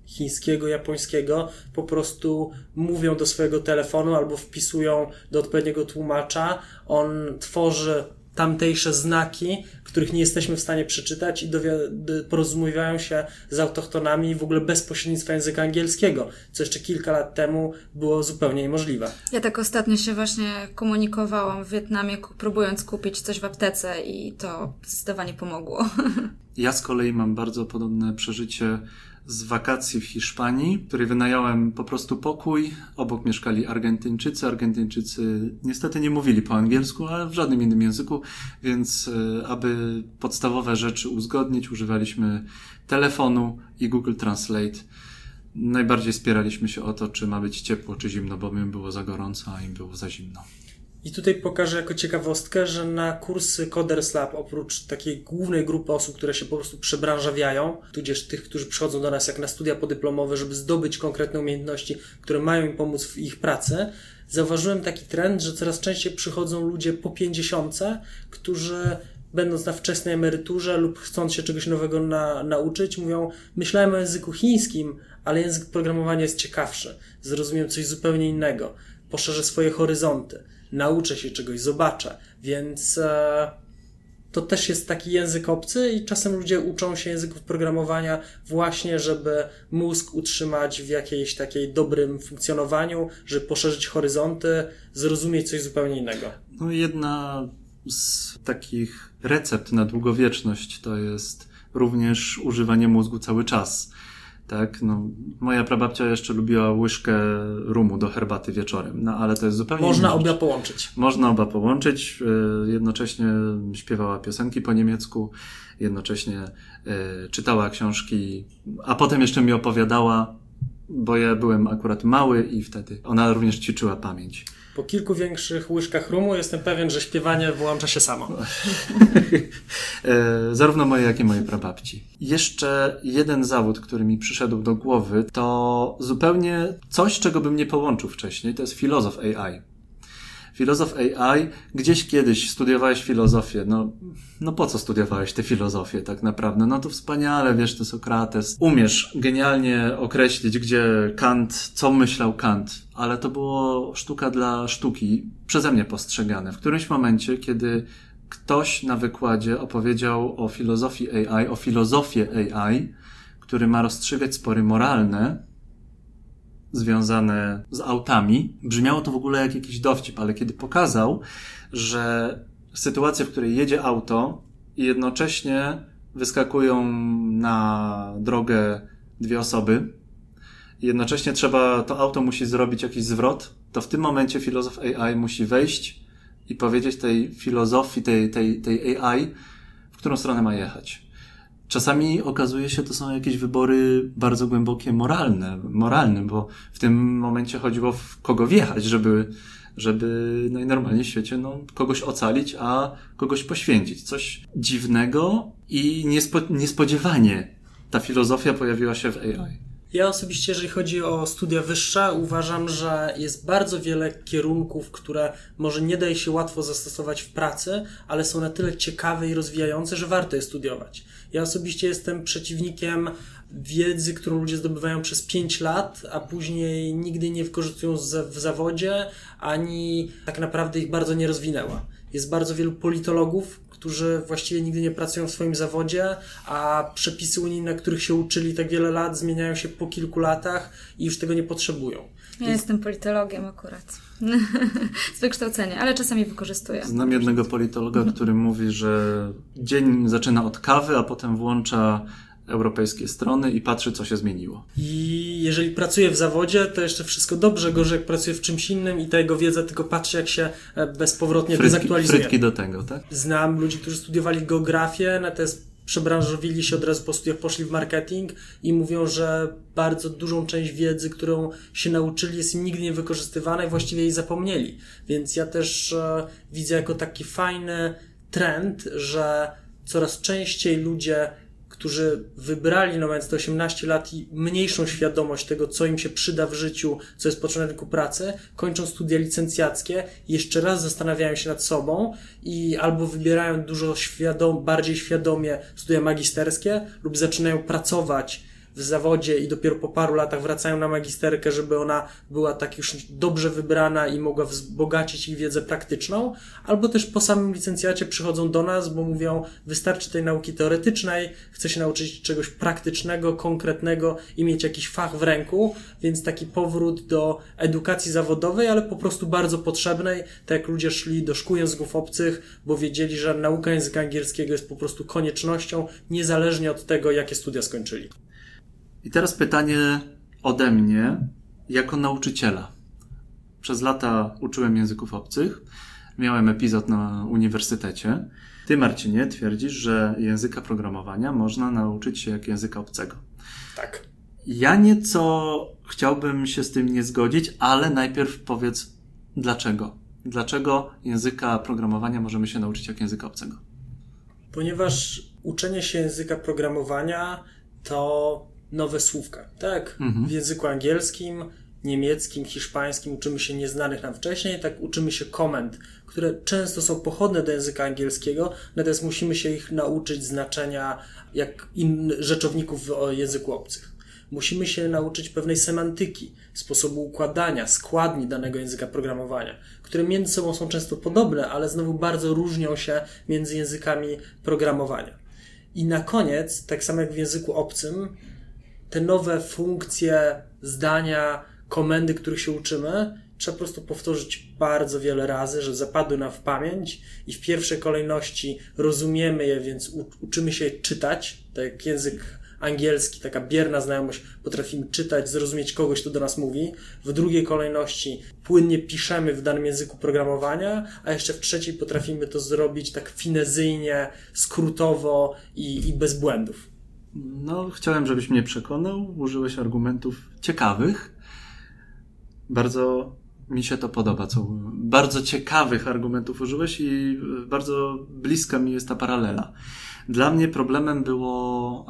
chińskiego, japońskiego, po prostu mówią do swojego telefonu albo wpisują do odpowiedniego tłumacza. On tworzy tamtejsze znaki, których nie jesteśmy w stanie przeczytać i dowi- porozumiewają się z autochtonami w ogóle bez pośrednictwa języka angielskiego, co jeszcze kilka lat temu było zupełnie niemożliwe. Ja tak ostatnio się właśnie komunikowałam w Wietnamie, próbując kupić coś w aptece i to zdecydowanie pomogło. Ja z kolei mam bardzo podobne przeżycie z wakacji w Hiszpanii, w której wynająłem po prostu pokój. Obok mieszkali Argentyńczycy. Argentyńczycy niestety nie mówili po angielsku, ale w żadnym innym języku, więc aby podstawowe rzeczy uzgodnić, używaliśmy telefonu i Google Translate. Najbardziej spieraliśmy się o to, czy ma być ciepło, czy zimno, bo mi było za gorąco, a im było za zimno. I tutaj pokażę jako ciekawostkę, że na kursy Coders Lab, oprócz takiej głównej grupy osób, które się po prostu przebranżawiają, tudzież tych, którzy przychodzą do nas jak na studia podyplomowe, żeby zdobyć konkretne umiejętności, które mają im pomóc w ich pracy, zauważyłem taki trend, że coraz częściej przychodzą ludzie po pięćdziesiątce, którzy będąc na wczesnej emeryturze lub chcąc się czegoś nowego na, nauczyć, mówią, myślałem o języku chińskim, ale język programowania jest ciekawszy, zrozumiem coś zupełnie innego, poszerzę swoje horyzonty. Nauczę się czegoś, zobaczę, więc e, to też jest taki język obcy i czasem ludzie uczą się języków programowania właśnie, żeby mózg utrzymać w jakiejś takiej dobrym funkcjonowaniu, żeby poszerzyć horyzonty, zrozumieć coś zupełnie innego. No jedna z takich recept na długowieczność to jest również używanie mózgu cały czas. Tak, no, moja prababcia jeszcze lubiła łyżkę rumu do herbaty wieczorem, no ale to jest zupełnie Można inna oba rzecz. połączyć. Można oba połączyć, yy, jednocześnie śpiewała piosenki po niemiecku, jednocześnie yy, czytała książki, a potem jeszcze mi opowiadała, bo ja byłem akurat mały i wtedy ona również ćwiczyła pamięć. Po kilku większych łyżkach rumu jestem pewien, że śpiewanie włącza się samo. e, zarówno moje, jak i moje prababci. Jeszcze jeden zawód, który mi przyszedł do głowy, to zupełnie coś, czego bym nie połączył wcześniej, to jest filozof A I. Filozof A I, gdzieś kiedyś studiowałeś filozofię, no, no po co studiowałeś tę filozofię tak naprawdę? No to wspaniale, wiesz, to Sokrates. Umiesz genialnie określić, gdzie Kant, co myślał Kant, ale to było sztuka dla sztuki, przeze mnie postrzegane. W którymś momencie, kiedy ktoś na wykładzie opowiedział o filozofii A I, o filozofię A I, który ma rozstrzygać spory moralne, związane z autami. Brzmiało to w ogóle jak jakiś dowcip, ale kiedy pokazał, że sytuacja, w której jedzie auto i jednocześnie wyskakują na drogę dwie osoby i jednocześnie trzeba, to auto musi zrobić jakiś zwrot, to w tym momencie filozof A I musi wejść i powiedzieć tej filozofii, tej, tej, tej A I, w którą stronę ma jechać. Czasami okazuje się, to są jakieś wybory bardzo głębokie moralne, moralne, bo w tym momencie chodziło w kogo wjechać, żeby, żeby no i normalnie w świecie no, kogoś ocalić, a kogoś poświęcić. Coś dziwnego i niespo, niespodziewanie ta filozofia pojawiła się w A I. Ja osobiście, jeżeli chodzi o studia wyższe, uważam, że jest bardzo wiele kierunków, które może nie daje się łatwo zastosować w pracy, ale są na tyle ciekawe i rozwijające, że warto je studiować. Ja osobiście jestem przeciwnikiem wiedzy, którą ludzie zdobywają przez pięć lat, a później nigdy nie wykorzystują w zawodzie, ani tak naprawdę ich bardzo nie rozwinęła. Jest bardzo wielu politologów, którzy właściwie nigdy nie pracują w swoim zawodzie, a przepisy unijne, których się uczyli tak wiele lat, zmieniają się po kilku latach i już tego nie potrzebują. Ja I... jestem politologiem akurat. Z wykształcenia, ale czasami wykorzystuję. Znam jednego politologa, który mówi, że dzień zaczyna od kawy, a potem włącza europejskie strony i patrzy, co się zmieniło. I jeżeli pracuje w zawodzie, to jeszcze wszystko dobrze, gorzej jak pracuje w czymś innym i ta jego wiedza tylko patrzy, jak się bezpowrotnie frytki, dezaktualizuje. Frytki do tego, tak? Znam ludzi, którzy studiowali geografię, natomiast przebranżowili się od razu po studiach, poszli w marketing i mówią, że bardzo dużą część wiedzy, którą się nauczyli, jest im nigdy nie wykorzystywana i właściwie jej zapomnieli. Więc ja też e, widzę jako taki fajny trend, że coraz częściej ludzie, którzy wybrali, no mając te osiemnaście lat i mniejszą świadomość tego, co im się przyda w życiu, co jest potrzebne na rynku pracy, kończą studia licencjackie, jeszcze raz zastanawiają się nad sobą i albo wybierają dużo świadom, bardziej świadomie studia magisterskie lub zaczynają pracować w w zawodzie i dopiero po paru latach wracają na magisterkę, żeby ona była tak już dobrze wybrana i mogła wzbogacić ich wiedzę praktyczną, albo też po samym licencjacie przychodzą do nas, bo mówią, wystarczy tej nauki teoretycznej, chcę się nauczyć czegoś praktycznego, konkretnego i mieć jakiś fach w ręku, więc taki powrót do edukacji zawodowej, ale po prostu bardzo potrzebnej, tak jak ludzie szli do szkół języków obcych, bo wiedzieli, że nauka języka angielskiego jest po prostu koniecznością, niezależnie od tego, jakie studia skończyli. I teraz pytanie ode mnie, jako nauczyciela. Przez lata uczyłem języków obcych, miałem epizod na uniwersytecie. Ty, Marcinie, twierdzisz, że języka programowania można nauczyć się jak języka obcego. Tak. Ja nieco chciałbym się z tym nie zgodzić, ale najpierw powiedz dlaczego. Dlaczego języka programowania możemy się nauczyć jak języka obcego? Ponieważ uczenie się języka programowania to nowe słówka. Tak, mhm. W języku angielskim, niemieckim, hiszpańskim uczymy się nieznanych nam wcześniej, tak uczymy się komend, które często są pochodne do języka angielskiego, natomiast musimy się ich nauczyć znaczenia jak innych rzeczowników w języku obcych. Musimy się nauczyć pewnej semantyki, sposobu układania, składni danego języka programowania, które między sobą są często podobne, ale znowu bardzo różnią się między językami programowania. I na koniec, tak samo jak w języku obcym, te nowe funkcje, zdania, komendy, których się uczymy, trzeba po prostu powtórzyć bardzo wiele razy, że zapadły nam w pamięć i w pierwszej kolejności rozumiemy je, więc u- uczymy się je czytać, tak jak język angielski, taka bierna znajomość, potrafimy czytać, zrozumieć kogoś, kto do nas mówi. W drugiej kolejności płynnie piszemy w danym języku programowania, a jeszcze w trzeciej potrafimy to zrobić tak finezyjnie, skrótowo i, i bez błędów. No, chciałem, żebyś mnie przekonał. Użyłeś argumentów ciekawych. Bardzo mi się to podoba, co bardzo ciekawych argumentów użyłeś i bardzo bliska mi jest ta paralela. Dla mnie problemem było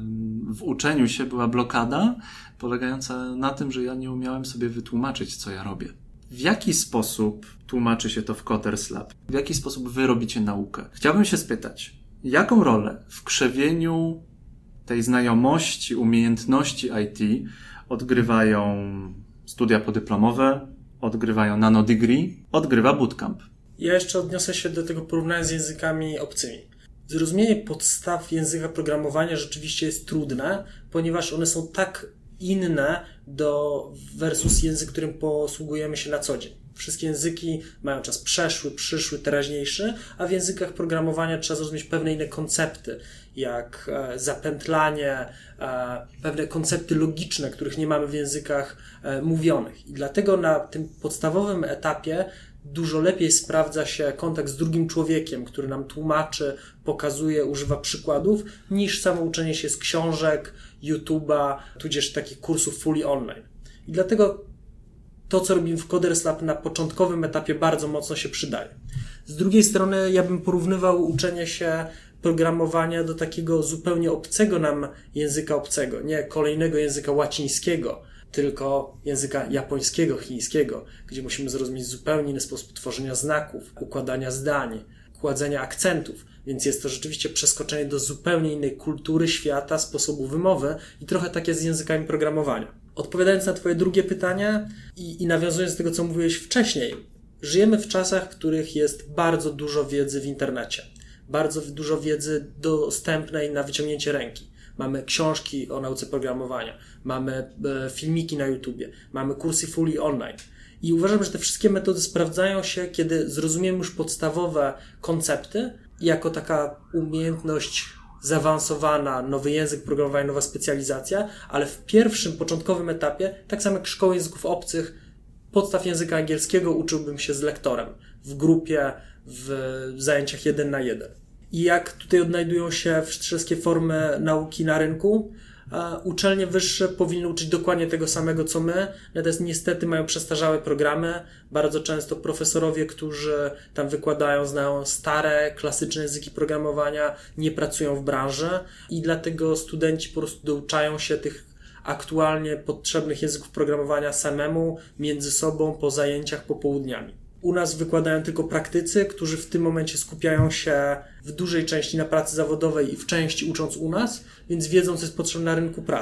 w uczeniu się była blokada polegająca na tym, że ja nie umiałem sobie wytłumaczyć, co ja robię. W jaki sposób tłumaczy się to w Coders Lab? W jaki sposób wy robicie naukę? Chciałbym się spytać, jaką rolę w krzewieniu tej znajomości, umiejętności I T odgrywają studia podyplomowe, odgrywają nano degree, odgrywa bootcamp? Ja jeszcze odniosę się do tego porównania z językami obcymi. Zrozumienie podstaw języka programowania rzeczywiście jest trudne, ponieważ one są tak inne do versus język, którym posługujemy się na co dzień. Wszystkie języki mają czas przeszły, przyszły, teraźniejszy, a w językach programowania trzeba zrozumieć pewne inne koncepty, jak e, zapętlanie, e, pewne koncepty logiczne, których nie mamy w językach e, mówionych. I dlatego na tym podstawowym etapie dużo lepiej sprawdza się kontakt z drugim człowiekiem, który nam tłumaczy, pokazuje, używa przykładów, niż samo uczenie się z książek, YouTube'a, tudzież takich kursów fully online. I dlatego to, co robimy w Coders Lab na początkowym etapie bardzo mocno się przydaje. Z drugiej strony ja bym porównywał uczenie się programowania do takiego zupełnie obcego nam języka obcego, nie kolejnego języka łacińskiego, tylko języka japońskiego, chińskiego, gdzie musimy zrozumieć zupełnie inny sposób tworzenia znaków, układania zdań, kładzenia akcentów, więc jest to rzeczywiście przeskoczenie do zupełnie innej kultury, świata, sposobu wymowy i trochę tak jest z językami programowania. Odpowiadając na twoje drugie pytanie i, i nawiązując do tego, co mówiłeś wcześniej, żyjemy w czasach, w których jest bardzo dużo wiedzy w internecie, bardzo dużo wiedzy dostępnej na wyciągnięcie ręki. Mamy książki o nauce programowania, mamy e, filmiki na YouTubie, mamy kursy fully online. I uważam, że te wszystkie metody sprawdzają się, kiedy zrozumiemy już podstawowe koncepty jako taka umiejętność zaawansowana, nowy język programowania, nowa specjalizacja, ale w pierwszym, początkowym etapie, tak samo jak szkoły języków obcych, podstaw języka angielskiego uczyłbym się z lektorem, w grupie, w zajęciach jeden na jeden. I jak tutaj odnajdują się wszystkie formy nauki na rynku, uczelnie wyższe powinny uczyć dokładnie tego samego, co my, natomiast niestety mają przestarzałe programy. Bardzo często profesorowie, którzy tam wykładają, znają stare, klasyczne języki programowania, nie pracują w branży i dlatego studenci po prostu douczają się tych aktualnie potrzebnych języków programowania samemu, między sobą, po zajęciach popołudniami. U nas wykładają tylko praktycy, którzy w tym momencie skupiają się w dużej części na pracy zawodowej i w części ucząc u nas, więc wiedzą, co jest potrzebne na rynku pracy.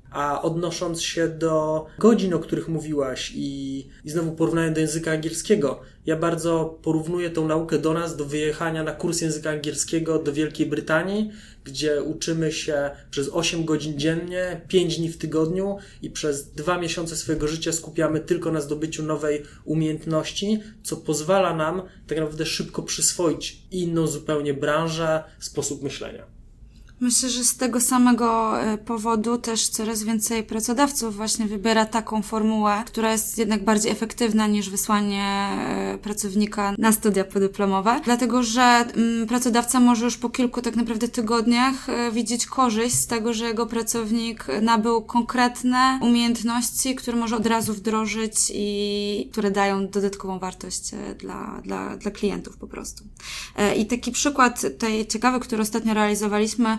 A odnosząc się do godzin, o których mówiłaś i, i znowu porównanie do języka angielskiego, ja bardzo porównuję tą naukę do nas, do wyjechania na kurs języka angielskiego do Wielkiej Brytanii, gdzie uczymy się przez osiem godzin dziennie, pięć dni w tygodniu i przez dwa miesiące swojego życia skupiamy tylko na zdobyciu nowej umiejętności, co pozwala nam tak naprawdę szybko przyswoić inną zupełnie branżę, sposób myślenia. Myślę, że z tego samego powodu też coraz więcej pracodawców właśnie wybiera taką formułę, która jest jednak bardziej efektywna niż wysłanie pracownika na studia podyplomowe, dlatego że pracodawca może już po kilku tak naprawdę tygodniach widzieć korzyść z tego, że jego pracownik nabył konkretne umiejętności, które może od razu wdrożyć i które dają dodatkową wartość dla, dla, dla klientów po prostu. I taki przykład tej ciekawy, który ostatnio realizowaliśmy,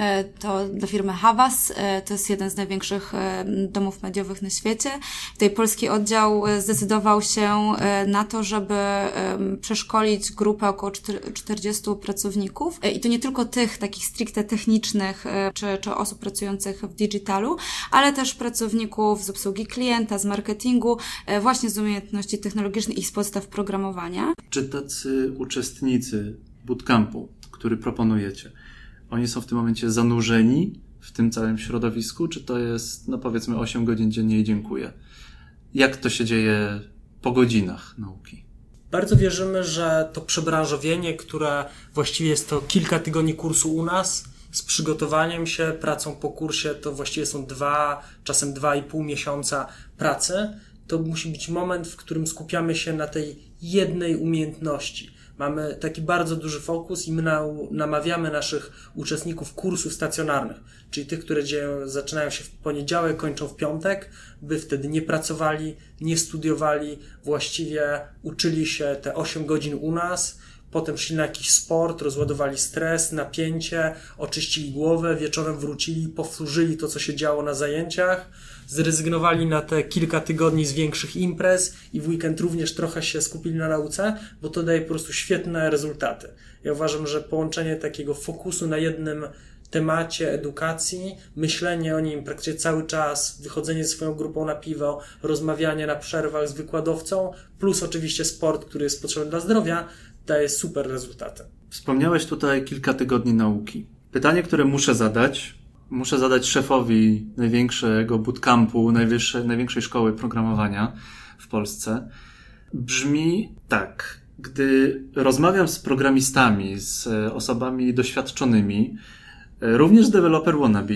to dla firmy Havas, to jest jeden z największych domów mediowych na świecie. Tutaj polski oddział zdecydował się na to, żeby przeszkolić grupę około czterdziestu pracowników i to nie tylko tych takich stricte technicznych czy, czy osób pracujących w digitalu, ale też pracowników z obsługi klienta, z marketingu, właśnie z umiejętności technologicznych i z podstaw programowania. Czy tacy uczestnicy bootcampu, który proponujecie, oni są w tym momencie zanurzeni w tym całym środowisku, czy to jest, no powiedzmy, osiem godzin dziennie i dziękuję? Jak to się dzieje po godzinach nauki? Bardzo wierzymy, że to przebranżowienie, które właściwie jest to kilka tygodni kursu u nas, z przygotowaniem się, pracą po kursie, to właściwie są dwa, czasem dwa i pół miesiąca pracy, to musi być moment, w którym skupiamy się na tej jednej umiejętności. Mamy taki bardzo duży fokus i my namawiamy naszych uczestników kursów stacjonarnych, czyli tych, które dzieją, zaczynają się w poniedziałek, kończą w piątek, by wtedy nie pracowali, nie studiowali, właściwie uczyli się te osiem godzin u nas, potem szli na jakiś sport, rozładowali stres, napięcie, oczyścili głowę, wieczorem wrócili, powtórzyli to, co się działo na zajęciach, zrezygnowali na te kilka tygodni z większych imprez i w weekend również trochę się skupili na nauce, bo to daje po prostu świetne rezultaty. Ja uważam, że połączenie takiego fokusu na jednym temacie edukacji, myślenie o nim praktycznie cały czas, wychodzenie ze swoją grupą na piwo, rozmawianie na przerwach z wykładowcą, plus oczywiście sport, który jest potrzebny dla zdrowia, daje super rezultaty. Wspomniałeś tutaj kilka tygodni nauki. Pytanie, które muszę zadać, muszę zadać szefowi największego bootcampu, najwyższej, największej szkoły programowania w Polsce. Brzmi tak. Gdy rozmawiam z programistami, z osobami doświadczonymi, również z Developer Wannabe,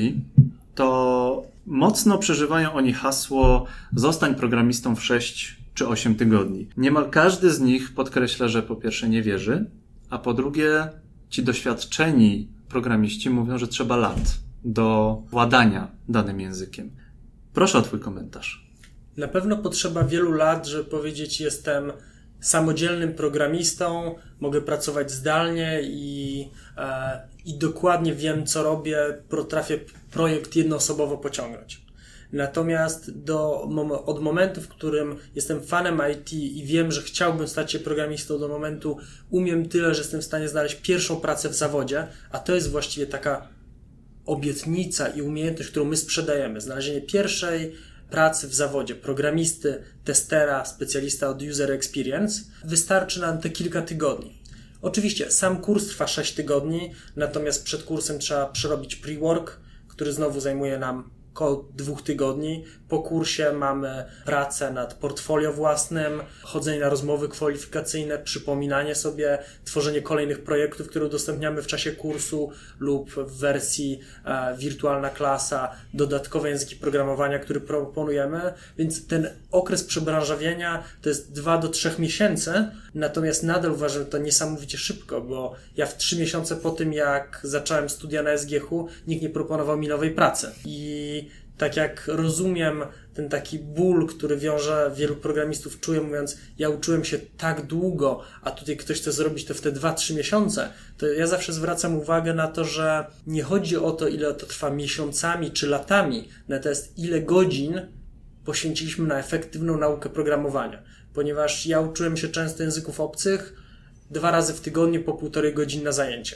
to mocno przeżywają oni hasło zostań programistą w sześć czy osiem tygodni. Niemal każdy z nich podkreśla, że po pierwsze nie wierzy, a po drugie ci doświadczeni programiści mówią, że trzeba lat do władania danym językiem. Proszę o twój komentarz. Na pewno potrzeba wielu lat, żeby powiedzieć, jestem samodzielnym programistą, mogę pracować zdalnie i, e, i dokładnie wiem, co robię, potrafię projekt jednoosobowo pociągnąć. Natomiast do, od momentu, w którym jestem fanem I T i wiem, że chciałbym stać się programistą, do momentu umiem tyle, że jestem w stanie znaleźć pierwszą pracę w zawodzie, a to jest właściwie taka obietnica i umiejętność, którą my sprzedajemy. Znalezienie pierwszej pracy w zawodzie programisty, testera, specjalista od user experience wystarczy nam te kilka tygodni. Oczywiście sam kurs trwa sześć tygodni, natomiast przed kursem trzeba przerobić pre-work, który znowu zajmuje nam około dwóch tygodni. Po kursie mamy pracę nad portfolio własnym, chodzenie na rozmowy kwalifikacyjne, przypominanie sobie, tworzenie kolejnych projektów, które udostępniamy w czasie kursu lub w wersji e, wirtualna klasa, dodatkowe języki programowania, które proponujemy, więc ten okres przebranżawienia to jest dwa do trzech miesięcy, natomiast nadal uważam, że to niesamowicie szybko, bo ja w trzy miesiące po tym, jak zacząłem studia na S G H u, nikt nie proponował mi nowej pracy. I tak jak rozumiem ten taki ból, który wiąże wielu programistów, czuje mówiąc, ja uczyłem się tak długo, a tutaj ktoś chce zrobić to w te dwa trzy miesiące, to ja zawsze zwracam uwagę na to, że nie chodzi o to, ile to trwa miesiącami czy latami, natomiast ile godzin poświęciliśmy na efektywną naukę programowania. Ponieważ ja uczyłem się często języków obcych dwa razy w tygodniu po półtorej godziny na zajęciach.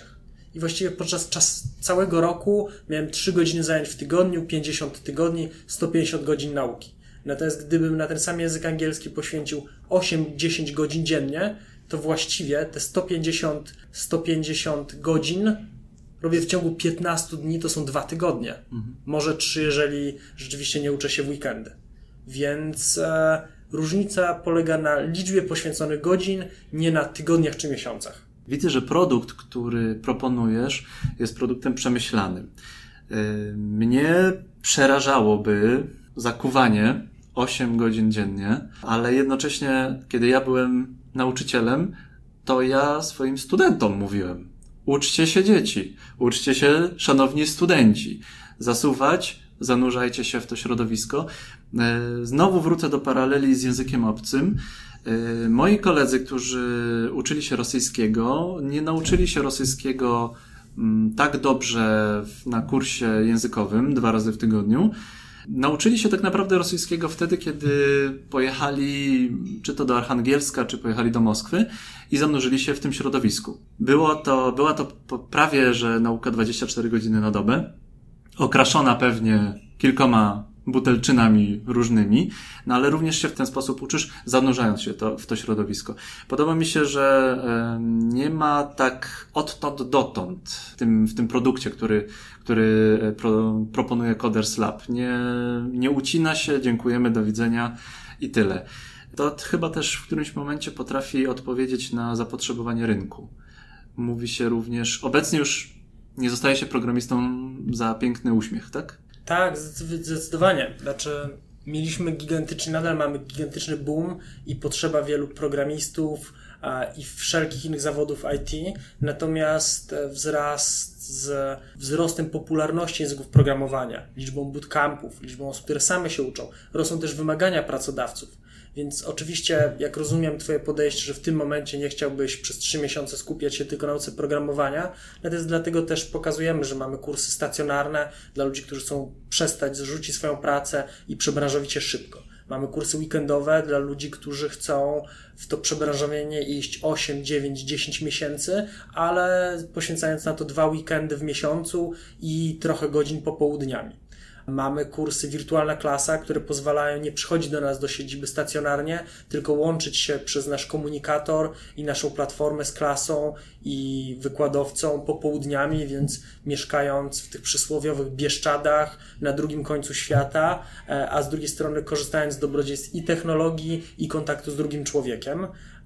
i właściwie podczas czas całego roku miałem trzy godziny zajęć w tygodniu, pięćdziesiąt tygodni, sto pięćdziesiąt godzin nauki. Natomiast gdybym na ten sam język angielski poświęcił osiem do dziesięciu godzin dziennie, to właściwie te sto pięćdziesiąt do stu pięćdziesięciu godzin robię w ciągu piętnastu dni, to są dwa tygodnie. Mhm. Może trzy, jeżeli rzeczywiście nie uczę się w weekendy. Więc e, różnica polega na liczbie poświęconych godzin, nie na tygodniach czy miesiącach. Widzę, że produkt, który proponujesz, jest produktem przemyślanym. Mnie przerażałoby zakuwanie osiem godzin dziennie, ale jednocześnie, kiedy ja byłem nauczycielem, to ja swoim studentom mówiłem: uczcie się dzieci, uczcie się szanowni studenci, zasuwać, zanurzajcie się w to środowisko. Znowu wrócę do paraleli z językiem obcym. Moi koledzy, którzy uczyli się rosyjskiego, nie nauczyli się rosyjskiego tak dobrze na kursie językowym dwa razy w tygodniu. Nauczyli się tak naprawdę rosyjskiego wtedy, kiedy pojechali czy to do Archangielska, czy pojechali do Moskwy i zanurzyli się w tym środowisku. Było to, była to prawie, że nauka dwadzieścia cztery godziny na dobę, okraszona pewnie kilkoma butelczynami różnymi, no ale również się w ten sposób uczysz, zanurzając się to, w to środowisko. Podoba mi się, że e, nie ma tak odtąd dotąd w tym, w tym produkcie, który, który pro, proponuje Coders Lab. Nie, nie ucina się, dziękujemy, do widzenia i tyle. To chyba też w którymś momencie potrafi odpowiedzieć na zapotrzebowanie rynku. Mówi się również, obecnie już nie zostaje się programistą za piękny uśmiech, tak? Tak, zdecydowanie. Znaczy, mieliśmy gigantyczny, nadal mamy gigantyczny boom i potrzeba wielu programistów a, i wszelkich innych zawodów I T, natomiast wzrast z wzrostem popularności języków programowania, liczbą bootcampów, liczbą osób, które same się uczą, rosną też wymagania pracodawców. Więc oczywiście, jak rozumiem Twoje podejście, że w tym momencie nie chciałbyś przez trzy miesiące skupiać się tylko na nauce programowania, natomiast dlatego też pokazujemy, że mamy kursy stacjonarne dla ludzi, którzy chcą przestać, zrzucić swoją pracę i przebranżowić się szybko. Mamy kursy weekendowe dla ludzi, którzy chcą w to przebranżowienie iść osiem, dziewięć, dziesięć miesięcy, ale poświęcając na to dwa weekendy w miesiącu i trochę godzin popołudniami. Mamy kursy Wirtualna Klasa, które pozwalają nie przychodzić do nas do siedziby stacjonarnie, tylko łączyć się przez nasz komunikator i naszą platformę z klasą i wykładowcą popołudniami, więc mieszkając w tych przysłowiowych Bieszczadach na drugim końcu świata, a z drugiej strony korzystając z dobrodziejstw i technologii, i kontaktu z drugim człowiekiem.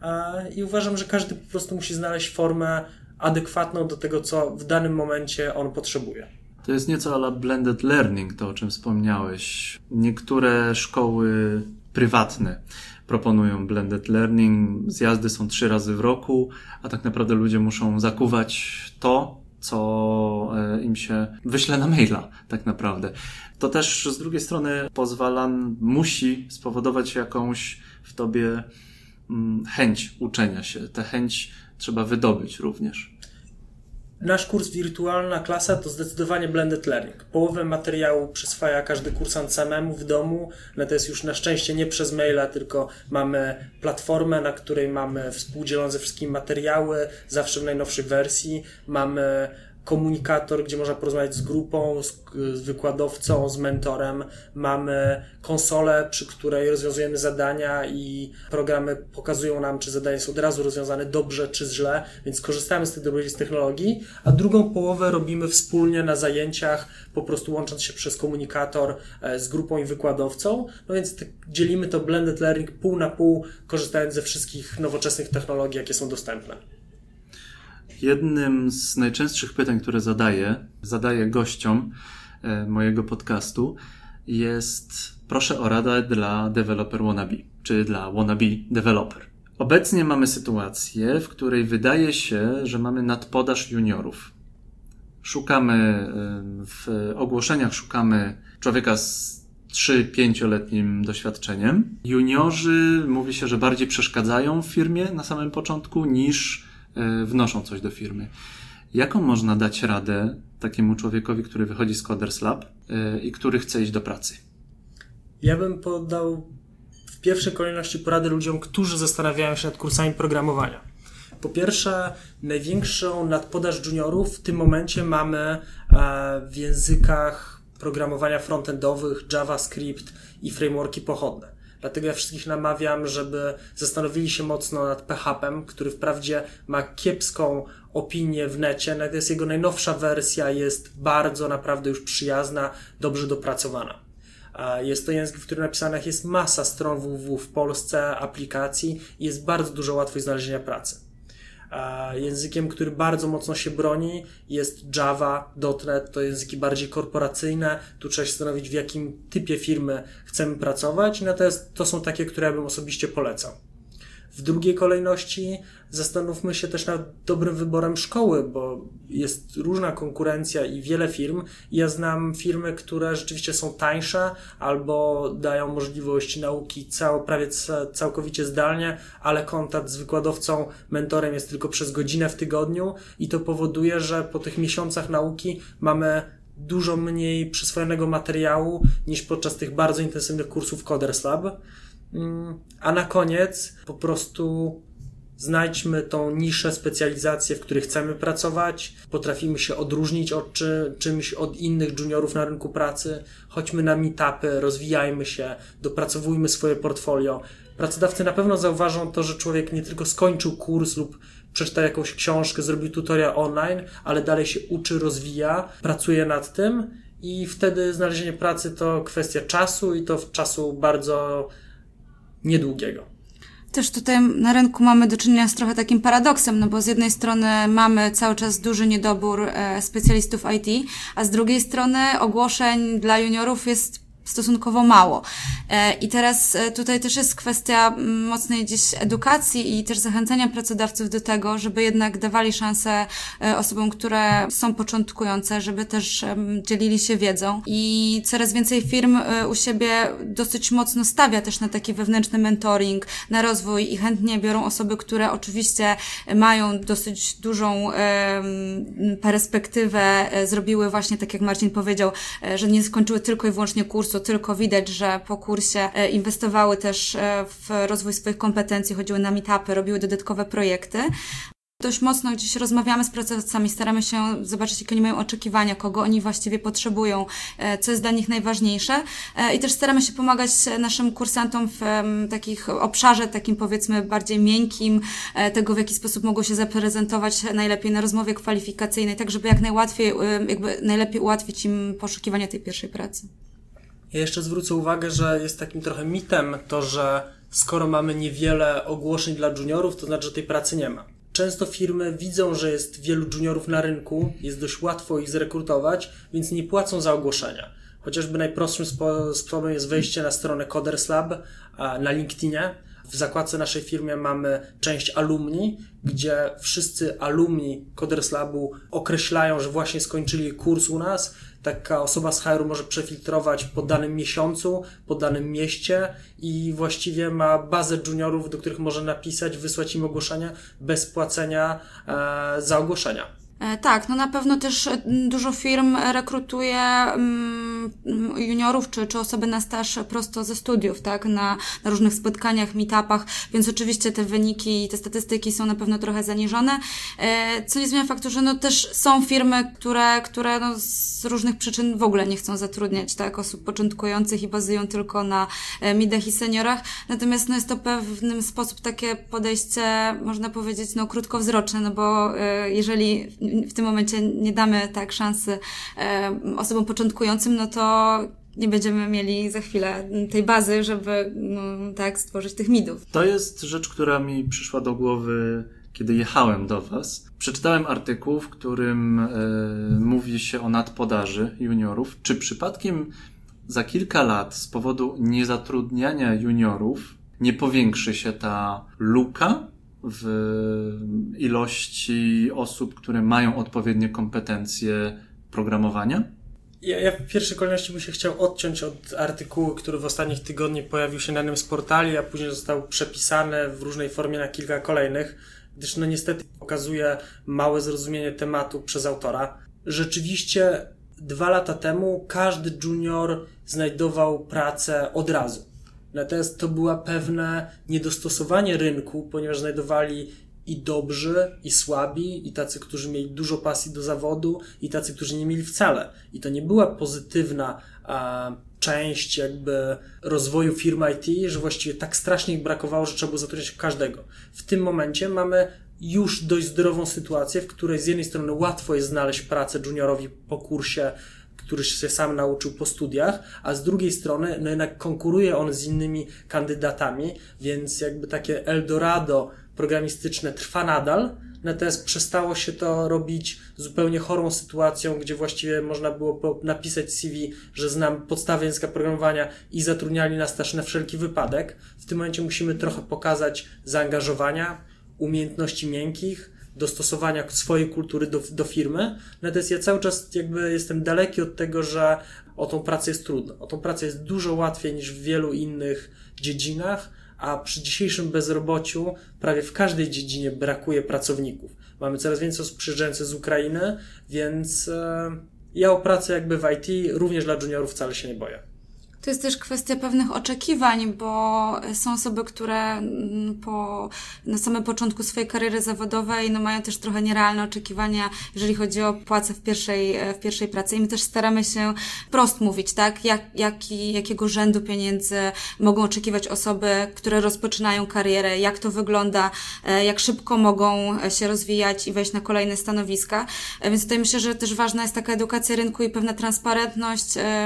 I uważam, że każdy po prostu musi znaleźć formę adekwatną do tego, co w danym momencie on potrzebuje. To jest nieco a la blended learning, to o czym wspomniałeś. Niektóre szkoły prywatne proponują blended learning, zjazdy są trzy razy w roku, a tak naprawdę ludzie muszą zakuwać to, co im się wyśle na maila, tak naprawdę. To też z drugiej strony pozwala, musi spowodować jakąś w tobie chęć uczenia się. Tę chęć trzeba wydobyć również. Nasz kurs Wirtualna Klasa to zdecydowanie blended learning. Połowę materiału przyswaja każdy kursant samemu w domu, no to jest już na szczęście nie przez maila, tylko mamy platformę, na której mamy współdzielone ze wszystkimi materiały, zawsze w najnowszej wersji, mamy komunikator, gdzie można porozmawiać z grupą, z, z wykładowcą, z mentorem. Mamy konsolę, przy której rozwiązujemy zadania i programy pokazują nam, czy zadania są od razu rozwiązane dobrze, czy źle, więc korzystamy z tych dobrodziejstw technologii, a drugą połowę robimy wspólnie na zajęciach, po prostu łącząc się przez komunikator z grupą i wykładowcą. No więc tak dzielimy to blended learning pół na pół, korzystając ze wszystkich nowoczesnych technologii, jakie są dostępne. Jednym z najczęstszych pytań, które zadaję, zadaję gościom mojego podcastu, jest: proszę o radę dla developer wannabe, czy dla wannabe developer. Obecnie mamy sytuację, w której wydaje się, że mamy nadpodaż juniorów. Szukamy, w ogłoszeniach szukamy człowieka z trzy-pięcioletnim doświadczeniem. Juniorzy, mówi się, że bardziej przeszkadzają w firmie na samym początku niż wnoszą coś do firmy. Jaką można dać radę takiemu człowiekowi, który wychodzi z Coders Lab i który chce iść do pracy? Ja bym podał w pierwszej kolejności poradę ludziom, którzy zastanawiają się nad kursami programowania. Po pierwsze, największą nadpodaż juniorów w tym momencie mamy w językach programowania frontendowych, JavaScript i frameworki pochodne. Dlatego ja wszystkich namawiam, żeby zastanowili się mocno nad P H P em, który wprawdzie ma kiepską opinię w necie, natomiast jego najnowsza wersja jest bardzo naprawdę już przyjazna, dobrze dopracowana. Jest to język, w którym napisanych jest masa stron www w Polsce, aplikacji i jest bardzo dużo łatwość znalezienia pracy. Językiem, który bardzo mocno się broni, jest Java, .NET, to języki bardziej korporacyjne. Tu trzeba się zastanowić, w jakim typie firmy chcemy pracować, natomiast to są takie, które ja bym osobiście polecał. W drugiej kolejności zastanówmy się też nad dobrym wyborem szkoły, bo jest różna konkurencja i wiele firm. Ja znam firmy, które rzeczywiście są tańsze albo dają możliwość nauki cał, prawie całkowicie zdalnie, ale kontakt z wykładowcą, mentorem jest tylko przez godzinę w tygodniu i to powoduje, że po tych miesiącach nauki mamy dużo mniej przyswojonego materiału niż podczas tych bardzo intensywnych kursów Coders Lab. A na koniec po prostu znajdźmy tą niszę, specjalizację, w której chcemy pracować, potrafimy się odróżnić od czy, czymś od innych juniorów na rynku pracy, chodźmy na meetupy, rozwijajmy się, dopracowujmy swoje portfolio. Pracodawcy na pewno zauważą to, że człowiek nie tylko skończył kurs lub przeczytał jakąś książkę, zrobił tutorial online, ale dalej się uczy, rozwija, pracuje nad tym i wtedy znalezienie pracy to kwestia czasu i to czasu bardzo niedługiego. Też tutaj na rynku mamy do czynienia z trochę takim paradoksem, no bo z jednej strony mamy cały czas duży niedobór e, specjalistów I T, a z drugiej strony ogłoszeń dla juniorów jest stosunkowo mało. I teraz tutaj też jest kwestia mocnej gdzieś edukacji i też zachęcania pracodawców do tego, żeby jednak dawali szansę osobom, które są początkujące, żeby też dzielili się wiedzą i coraz więcej firm u siebie dosyć mocno stawia też na taki wewnętrzny mentoring, na rozwój i chętnie biorą osoby, które oczywiście mają dosyć dużą perspektywę, zrobiły właśnie, tak jak Marcin powiedział, że nie skończyły tylko i wyłącznie kursu, tylko widać, że po kursie inwestowały też w rozwój swoich kompetencji, chodziły na meetupy, robiły dodatkowe projekty. Dość mocno gdzieś rozmawiamy z pracodawcami, staramy się zobaczyć, jakie oni mają oczekiwania, kogo oni właściwie potrzebują, co jest dla nich najważniejsze i też staramy się pomagać naszym kursantom w takich obszarze, takim powiedzmy bardziej miękkim, tego w jaki sposób mogą się zaprezentować najlepiej na rozmowie kwalifikacyjnej, tak żeby jak najłatwiej, jakby najlepiej ułatwić im poszukiwanie tej pierwszej pracy. Ja jeszcze zwrócę uwagę, że jest takim trochę mitem to, że skoro mamy niewiele ogłoszeń dla juniorów, to znaczy, że tej pracy nie ma. Często firmy widzą, że jest wielu juniorów na rynku, jest dość łatwo ich zrekrutować, więc nie płacą za ogłoszenia. Chociażby najprostszym sposobem jest wejście na stronę Coders Lab na LinkedInie. W zakładce naszej firmy mamy część alumni, gdzie wszyscy alumni Coders Labu określają, że właśnie skończyli kurs u nas. Taka osoba z H R u może przefiltrować po danym miesiącu, po danym mieście i właściwie ma bazę juniorów, do których może napisać, wysłać im ogłoszenia bez płacenia e, za ogłoszenia. Tak, no na pewno też dużo firm rekrutuje juniorów czy, czy osoby na staż prosto ze studiów, tak, na, na różnych spotkaniach, meetupach, więc oczywiście te wyniki i te statystyki są na pewno trochę zaniżone, co nie zmienia faktu, że no też są firmy, które, które no z różnych przyczyn w ogóle nie chcą zatrudniać, tak, osób początkujących i bazują tylko na midach i seniorach, natomiast no jest to w pewnym sposób takie podejście, można powiedzieć, no krótkowzroczne, no bo jeżeli w tym momencie nie damy tak szansy e, osobom początkującym, no to nie będziemy mieli za chwilę tej bazy, żeby no, tak stworzyć tych midów. To jest rzecz, która mi przyszła do głowy, kiedy jechałem do Was. Przeczytałem artykuł, w którym e, mówi się o nadpodaży juniorów. Czy przypadkiem za kilka lat z powodu niezatrudniania juniorów nie powiększy się ta luka w ilości osób, które mają odpowiednie kompetencje programowania? Ja, ja w pierwszej kolejności bym się chciał odciąć od artykułu, który w ostatnich tygodniach pojawił się na jednym z portali, a później został przepisany w różnej formie na kilka kolejnych, gdyż no niestety pokazuje małe zrozumienie tematu przez autora. Rzeczywiście dwa lata temu każdy junior znajdował pracę od razu. Natomiast to było pewne niedostosowanie rynku, ponieważ znajdowali i dobrzy, i słabi, i tacy, którzy mieli dużo pasji do zawodu, i tacy, którzy nie mieli wcale. I to nie była pozytywna a, część jakby rozwoju firm I T, że właściwie tak strasznie ich brakowało, że trzeba było zatrudniać każdego. W tym momencie mamy już dość zdrową sytuację, w której z jednej strony łatwo jest znaleźć pracę juniorowi po kursie, który się sam nauczył po studiach, a z drugiej strony no jednak konkuruje on z innymi kandydatami, więc jakby takie Eldorado programistyczne trwa nadal, natomiast przestało się to robić zupełnie chorą sytuacją, gdzie właściwie można było napisać C V, że znam podstawy języka programowania i zatrudniali nas też na wszelki wypadek. W tym momencie musimy trochę pokazać zaangażowania, umiejętności miękkich, dostosowania swojej kultury do, do firmy. Natomiast ja cały czas jakby jestem daleki od tego, że o tą pracę jest trudno. O tą pracę jest dużo łatwiej niż w wielu innych dziedzinach, a przy dzisiejszym bezrobociu prawie w każdej dziedzinie brakuje pracowników. Mamy coraz więcej osób przyjeżdżających z Ukrainy, więc e, ja o pracę jakby w I T również dla juniorów wcale się nie boję. To jest też kwestia pewnych oczekiwań, bo są osoby, które po, na samym początku swojej kariery zawodowej no mają też trochę nierealne oczekiwania, jeżeli chodzi o płacę w pierwszej, w pierwszej pracy. I my też staramy się wprost mówić, tak, jak, jaki, jakiego rzędu pieniędzy mogą oczekiwać osoby, które rozpoczynają karierę, jak to wygląda, jak szybko mogą się rozwijać i wejść na kolejne stanowiska. Więc tutaj myślę, że też ważna jest taka edukacja rynku i pewna transparentność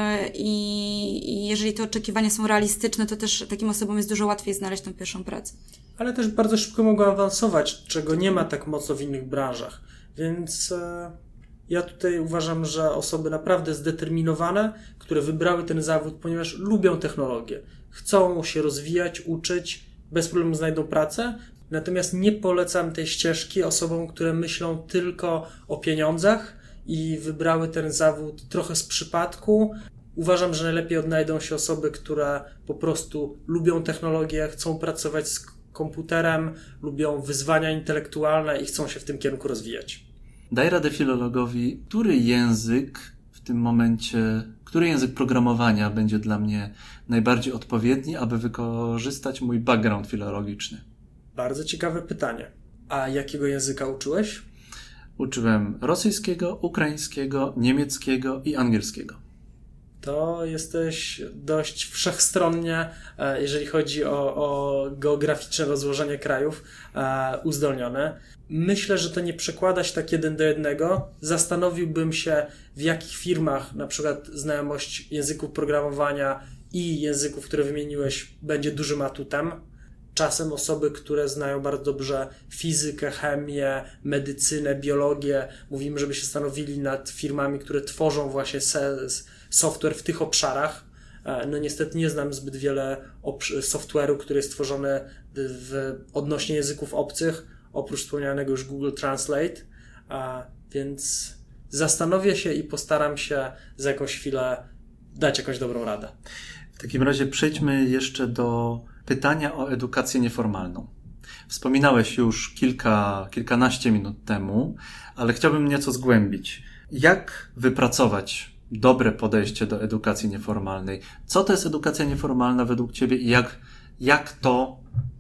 i, i jeżeli te oczekiwania są realistyczne, to też takim osobom jest dużo łatwiej znaleźć tą pierwszą pracę. Ale też bardzo szybko mogą awansować, czego nie ma tak mocno w innych branżach. Więc e, ja tutaj uważam, że osoby naprawdę zdeterminowane, które wybrały ten zawód, ponieważ lubią technologię, chcą się rozwijać, uczyć, bez problemu znajdą pracę. Natomiast nie polecam tej ścieżki osobom, które myślą tylko o pieniądzach i wybrały ten zawód trochę z przypadku. Uważam, że najlepiej odnajdą się osoby, które po prostu lubią technologię, chcą pracować z komputerem, lubią wyzwania intelektualne i chcą się w tym kierunku rozwijać. Daj radę filologowi, który język w tym momencie, który język programowania będzie dla mnie najbardziej odpowiedni, aby wykorzystać mój background filologiczny? Bardzo ciekawe pytanie. A jakiego języka uczyłeś? Uczyłem rosyjskiego, ukraińskiego, niemieckiego i angielskiego. To jesteś dość wszechstronnie, jeżeli chodzi o, o geograficzne rozłożenie krajów, uzdolnione. Myślę, że to nie przekłada się tak jeden do jednego. Zastanowiłbym się, w jakich firmach na przykład znajomość języków programowania i języków, które wymieniłeś, będzie dużym atutem. Czasem osoby, które znają bardzo dobrze fizykę, chemię, medycynę, biologię, mówimy, żeby się stanowili nad firmami, które tworzą właśnie software w tych obszarach. No niestety nie znam zbyt wiele software'u, który jest tworzony w odnośnie języków obcych, oprócz wspomnianego już Google Translate, więc zastanowię się i postaram się za jakąś chwilę dać jakąś dobrą radę. W takim razie przejdźmy jeszcze do pytania o edukację nieformalną. Wspominałeś już kilka, kilkanaście minut temu, ale chciałbym nieco zgłębić. Jak wypracować dobre podejście do edukacji nieformalnej? Co to jest edukacja nieformalna według Ciebie i jak, jak to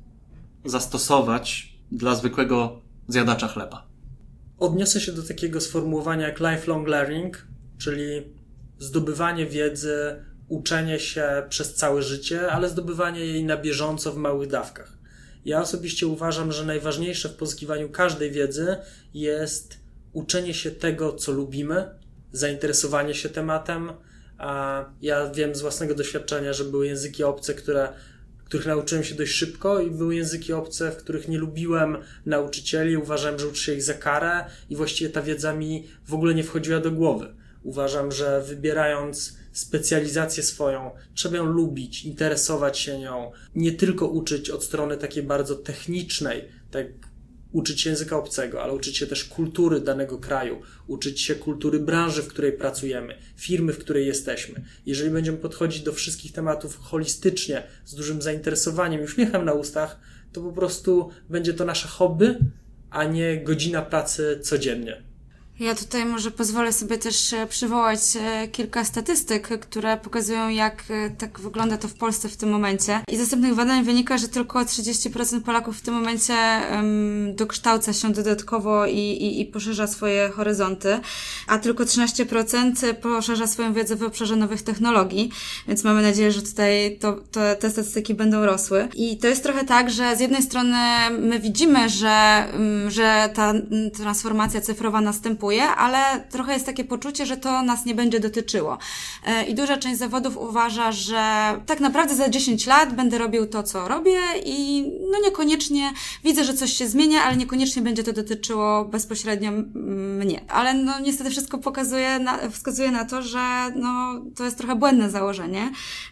zastosować dla zwykłego zjadacza chleba? Odniosę się do takiego sformułowania jak lifelong learning, czyli zdobywanie wiedzy, uczenie się przez całe życie, ale zdobywanie jej na bieżąco w małych dawkach. Ja osobiście uważam, że najważniejsze w pozyskiwaniu każdej wiedzy jest uczenie się tego, co lubimy, zainteresowanie się tematem. A ja wiem z własnego doświadczenia, że były języki obce, które, których nauczyłem się dość szybko i były języki obce, w których nie lubiłem nauczycieli, uważałem, że uczę się ich za karę i właściwie ta wiedza mi w ogóle nie wchodziła do głowy. Uważam, że wybierając specjalizację swoją, trzeba ją lubić, interesować się nią, nie tylko uczyć od strony takiej bardzo technicznej, tak uczyć się języka obcego, ale uczyć się też kultury danego kraju, uczyć się kultury branży, w której pracujemy, firmy, w której jesteśmy. Jeżeli będziemy podchodzić do wszystkich tematów holistycznie, z dużym zainteresowaniem i uśmiechem na ustach, to po prostu będzie to nasze hobby, a nie godzina pracy codziennie. Ja tutaj może pozwolę sobie też przywołać kilka statystyk, które pokazują, jak tak wygląda to w Polsce w tym momencie. I z następnych badań wynika, że tylko trzydzieści procent Polaków w tym momencie um, dokształca się dodatkowo i, i, i poszerza swoje horyzonty, a tylko trzynaście procent poszerza swoją wiedzę w obszarze nowych technologii, więc mamy nadzieję, że tutaj to, to, te statystyki będą rosły. I to jest trochę tak, że z jednej strony my widzimy, że, um, że ta transformacja cyfrowa następuje, ale trochę jest takie poczucie, że to nas nie będzie dotyczyło. I duża część zawodów uważa, że tak naprawdę za dziesięć lat będę robił to, co robię i no niekoniecznie widzę, że coś się zmienia, ale niekoniecznie będzie to dotyczyło bezpośrednio mnie. Ale no niestety wszystko pokazuje, na, wskazuje na to, że no to jest trochę błędne założenie,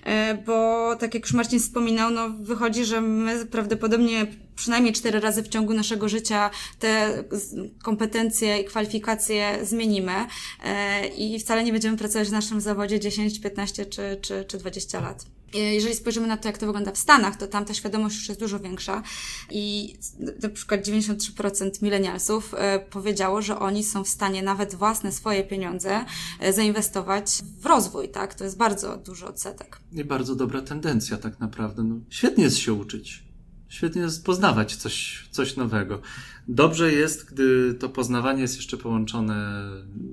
bo tak jak już Marcin wspominał, no wychodzi, że my prawdopodobnie przynajmniej cztery razy w ciągu naszego życia te kompetencje i kwalifikacje zmienimy i wcale nie będziemy pracować w naszym zawodzie dziesięć, piętnaście czy, czy, czy dwadzieścia lat. Jeżeli spojrzymy na to, jak to wygląda w Stanach, to tam ta świadomość już jest dużo większa i na przykład dziewięćdziesiąt trzy procent milenialsów powiedziało, że oni są w stanie nawet własne swoje pieniądze zainwestować w rozwój, tak? To jest bardzo duży odsetek. I bardzo dobra tendencja tak naprawdę. No, świetnie jest się uczyć. Świetnie jest poznawać coś, coś nowego. Dobrze jest, gdy to poznawanie jest jeszcze połączone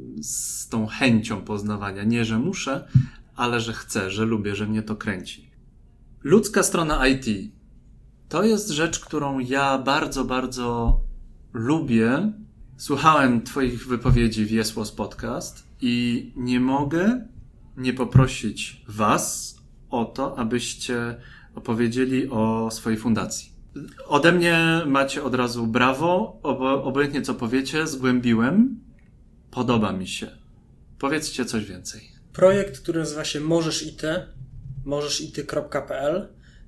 z tą chęcią poznawania. Nie, że muszę, ale że chcę, że lubię, że mnie to kręci. Ludzka strona I T to jest rzecz, którą ja bardzo, bardzo lubię. Słuchałem twoich wypowiedzi w Yes Was Podcast i nie mogę nie poprosić was o to, abyście opowiedzieli o swojej fundacji. Ode mnie macie od razu brawo, obo, obojętnie co powiecie, zgłębiłem. Podoba mi się. Powiedzcie coś więcej. Projekt, który nazywa się Możesz i Ty, możesz i ty kropka p l,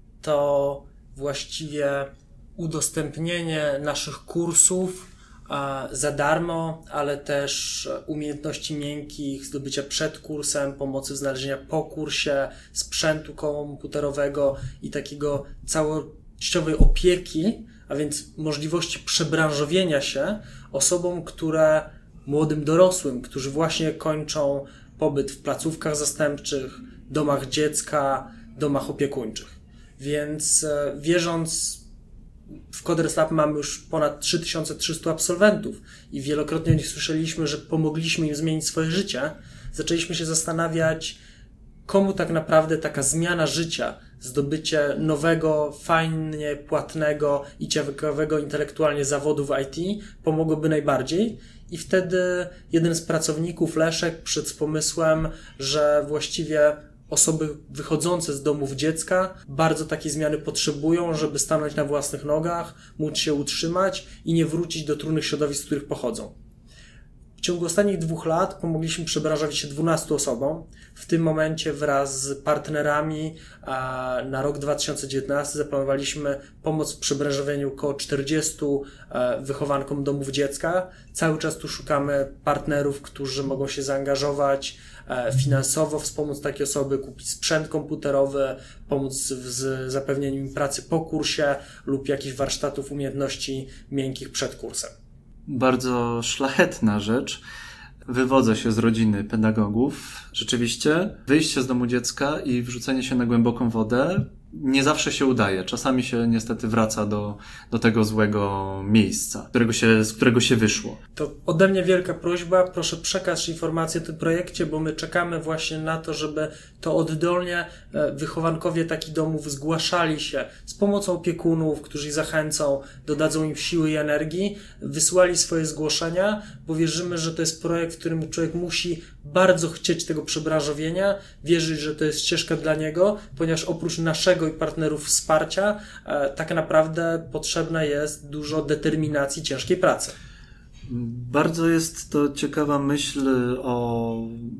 to właściwie udostępnienie naszych kursów a, za darmo, ale też umiejętności miękkich, zdobycia przed kursem, pomocy w znalezieniu po kursie, sprzętu komputerowego i takiego całościowej opieki, a więc możliwości przebranżowienia się osobom, które młodym dorosłym, którzy właśnie kończą pobyt w placówkach zastępczych, domach dziecka, domach opiekuńczych. Więc e, wierząc w Coders Lab mamy już ponad trzy tysiące trzysta absolwentów i wielokrotnie o nich słyszeliśmy, że pomogliśmy im zmienić swoje życie, zaczęliśmy się zastanawiać, komu tak naprawdę taka zmiana życia, zdobycie nowego, fajnie płatnego i ciekawego intelektualnie zawodu w I T pomogłoby najbardziej. I wtedy jeden z pracowników, Leszek, przyszedł z pomysłem, że właściwie osoby wychodzące z domów dziecka bardzo takiej zmiany potrzebują, żeby stanąć na własnych nogach, móc się utrzymać i nie wrócić do trudnych środowisk, z których pochodzą. W ciągu ostatnich dwóch lat pomogliśmy przebranżowić się dwunastu osobom. W tym momencie wraz z partnerami na rok dwa tysiące dziewiętnasty zaplanowaliśmy pomoc w przebranżowieniu około czterdziestu wychowankom domów dziecka. Cały czas tu szukamy partnerów, którzy mogą się zaangażować finansowo, wspomóc takie osoby, kupić sprzęt komputerowy, pomóc w zapewnieniu im pracy po kursie lub jakichś warsztatów umiejętności miękkich przed kursem. Bardzo szlachetna rzecz. Wywodzę się z rodziny pedagogów. Rzeczywiście wyjście z domu dziecka i wrzucenie się na głęboką wodę nie zawsze się udaje. Czasami się niestety wraca do, do tego złego miejsca, którego się, z którego się wyszło. To ode mnie wielka prośba, proszę przekaz informacje o tym projekcie, bo my czekamy właśnie na to, żeby to oddolnie wychowankowie takich domów zgłaszali się z pomocą opiekunów, którzy ich zachęcą, dodadzą im siły i energii, wysyłali swoje zgłoszenia, bo wierzymy, że to jest projekt, w którym człowiek musi bardzo chcieć tego przebranżowienia, wierzyć, że to jest ścieżka dla niego, ponieważ oprócz naszego i partnerów wsparcia e, tak naprawdę potrzebne jest dużo determinacji, ciężkiej pracy. Bardzo jest to ciekawa myśl o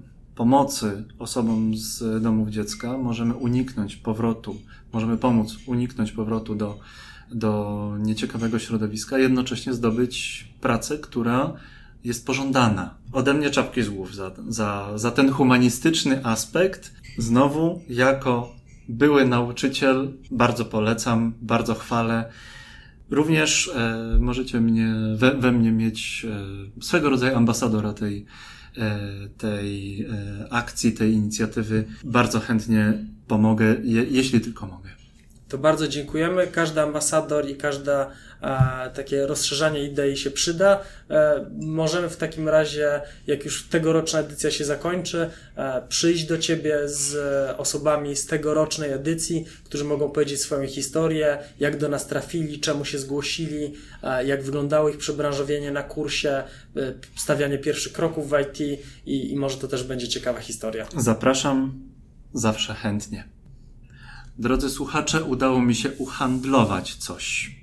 pomocy osobom z domów dziecka. Możemy uniknąć powrotu, możemy pomóc uniknąć powrotu do, do nieciekawego środowiska, jednocześnie zdobyć pracę, która jest pożądana. Ode mnie czapki z głów za, za, za ten humanistyczny aspekt. Znowu, jako były nauczyciel, bardzo polecam, bardzo chwalę. Również e, możecie mnie, we, we mnie mieć e, swego rodzaju ambasadora tej, e, tej e, akcji, tej inicjatywy. Bardzo chętnie pomogę, je, jeśli tylko mogę. To bardzo dziękujemy. Każdy ambasador i każda e, takie rozszerzanie idei się przyda. E, możemy w takim razie, jak już tegoroczna edycja się zakończy, e, przyjść do Ciebie z osobami z tegorocznej edycji, którzy mogą powiedzieć swoją historię, jak do nas trafili, czemu się zgłosili, e, jak wyglądało ich przebranżowienie na kursie, e, stawianie pierwszych kroków w I T i, i może to też będzie ciekawa historia. Zapraszam zawsze chętnie. Drodzy słuchacze, udało mi się uhandlować coś.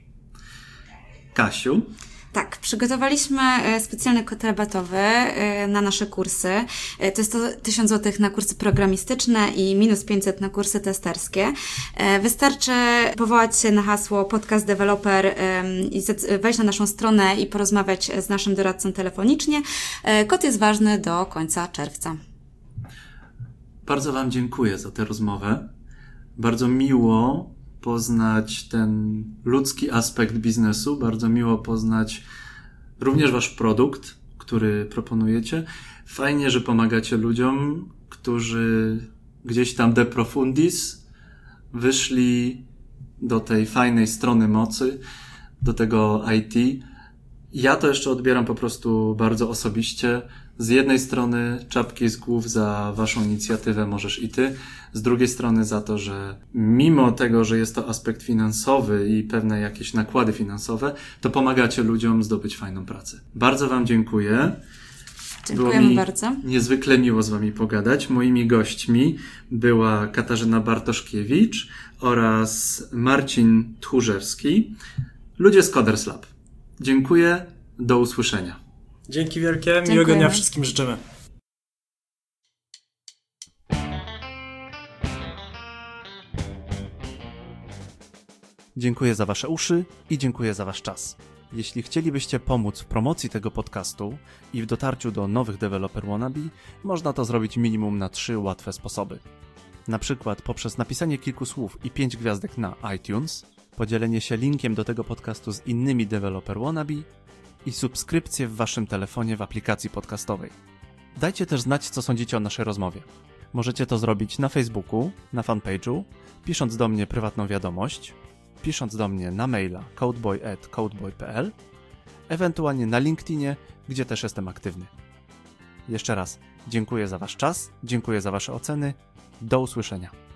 Kasiu? Tak, przygotowaliśmy specjalny kod rabatowy na nasze kursy. To jest to tysiąc złotych na kursy programistyczne i minus pięćset na kursy testerskie. Wystarczy powołać się na hasło Podcast Developer i wejść na naszą stronę i porozmawiać z naszym doradcą telefonicznie. Kod jest ważny do końca czerwca. Bardzo Wam dziękuję za tę rozmowę. Bardzo miło poznać ten ludzki aspekt biznesu, bardzo miło poznać również Wasz produkt, który proponujecie. Fajnie, że pomagacie ludziom, którzy gdzieś tam de profundis wyszli do tej fajnej strony mocy, do tego I T. Ja to jeszcze odbieram po prostu bardzo osobiście. Z jednej strony czapki z głów za Waszą inicjatywę możesz i Ty, z drugiej strony za to, że mimo tego, że jest to aspekt finansowy i pewne jakieś nakłady finansowe, to pomagacie ludziom zdobyć fajną pracę. Bardzo Wam dziękuję. Dziękujemy Było mi bardzo. Niezwykle miło z Wami pogadać. Moimi gośćmi była Katarzyna Bartoszkiewicz oraz Marcin Tchórzewski, ludzie z Coders Lab. Dziękuję, do usłyszenia. Dzięki wielkie, miłego Dziękujemy. dnia wszystkim życzymy. Dziękuję za Wasze uszy i dziękuję za Wasz czas. Jeśli chcielibyście pomóc w promocji tego podcastu i w dotarciu do nowych Developer Wannabe, można to zrobić minimum na trzy łatwe sposoby. Na przykład poprzez napisanie kilku słów i pięć gwiazdek na iTunes, podzielenie się linkiem do tego podcastu z innymi Developer Wannabe i subskrypcję w Waszym telefonie w aplikacji podcastowej. Dajcie też znać, co sądzicie o naszej rozmowie. Możecie to zrobić na Facebooku, na fanpage'u, pisząc do mnie prywatną wiadomość, pisząc do mnie na maila codeboy at codeboy kropka p l, ewentualnie na LinkedInie, gdzie też jestem aktywny. Jeszcze raz dziękuję za Wasz czas, dziękuję za Wasze oceny. Do usłyszenia.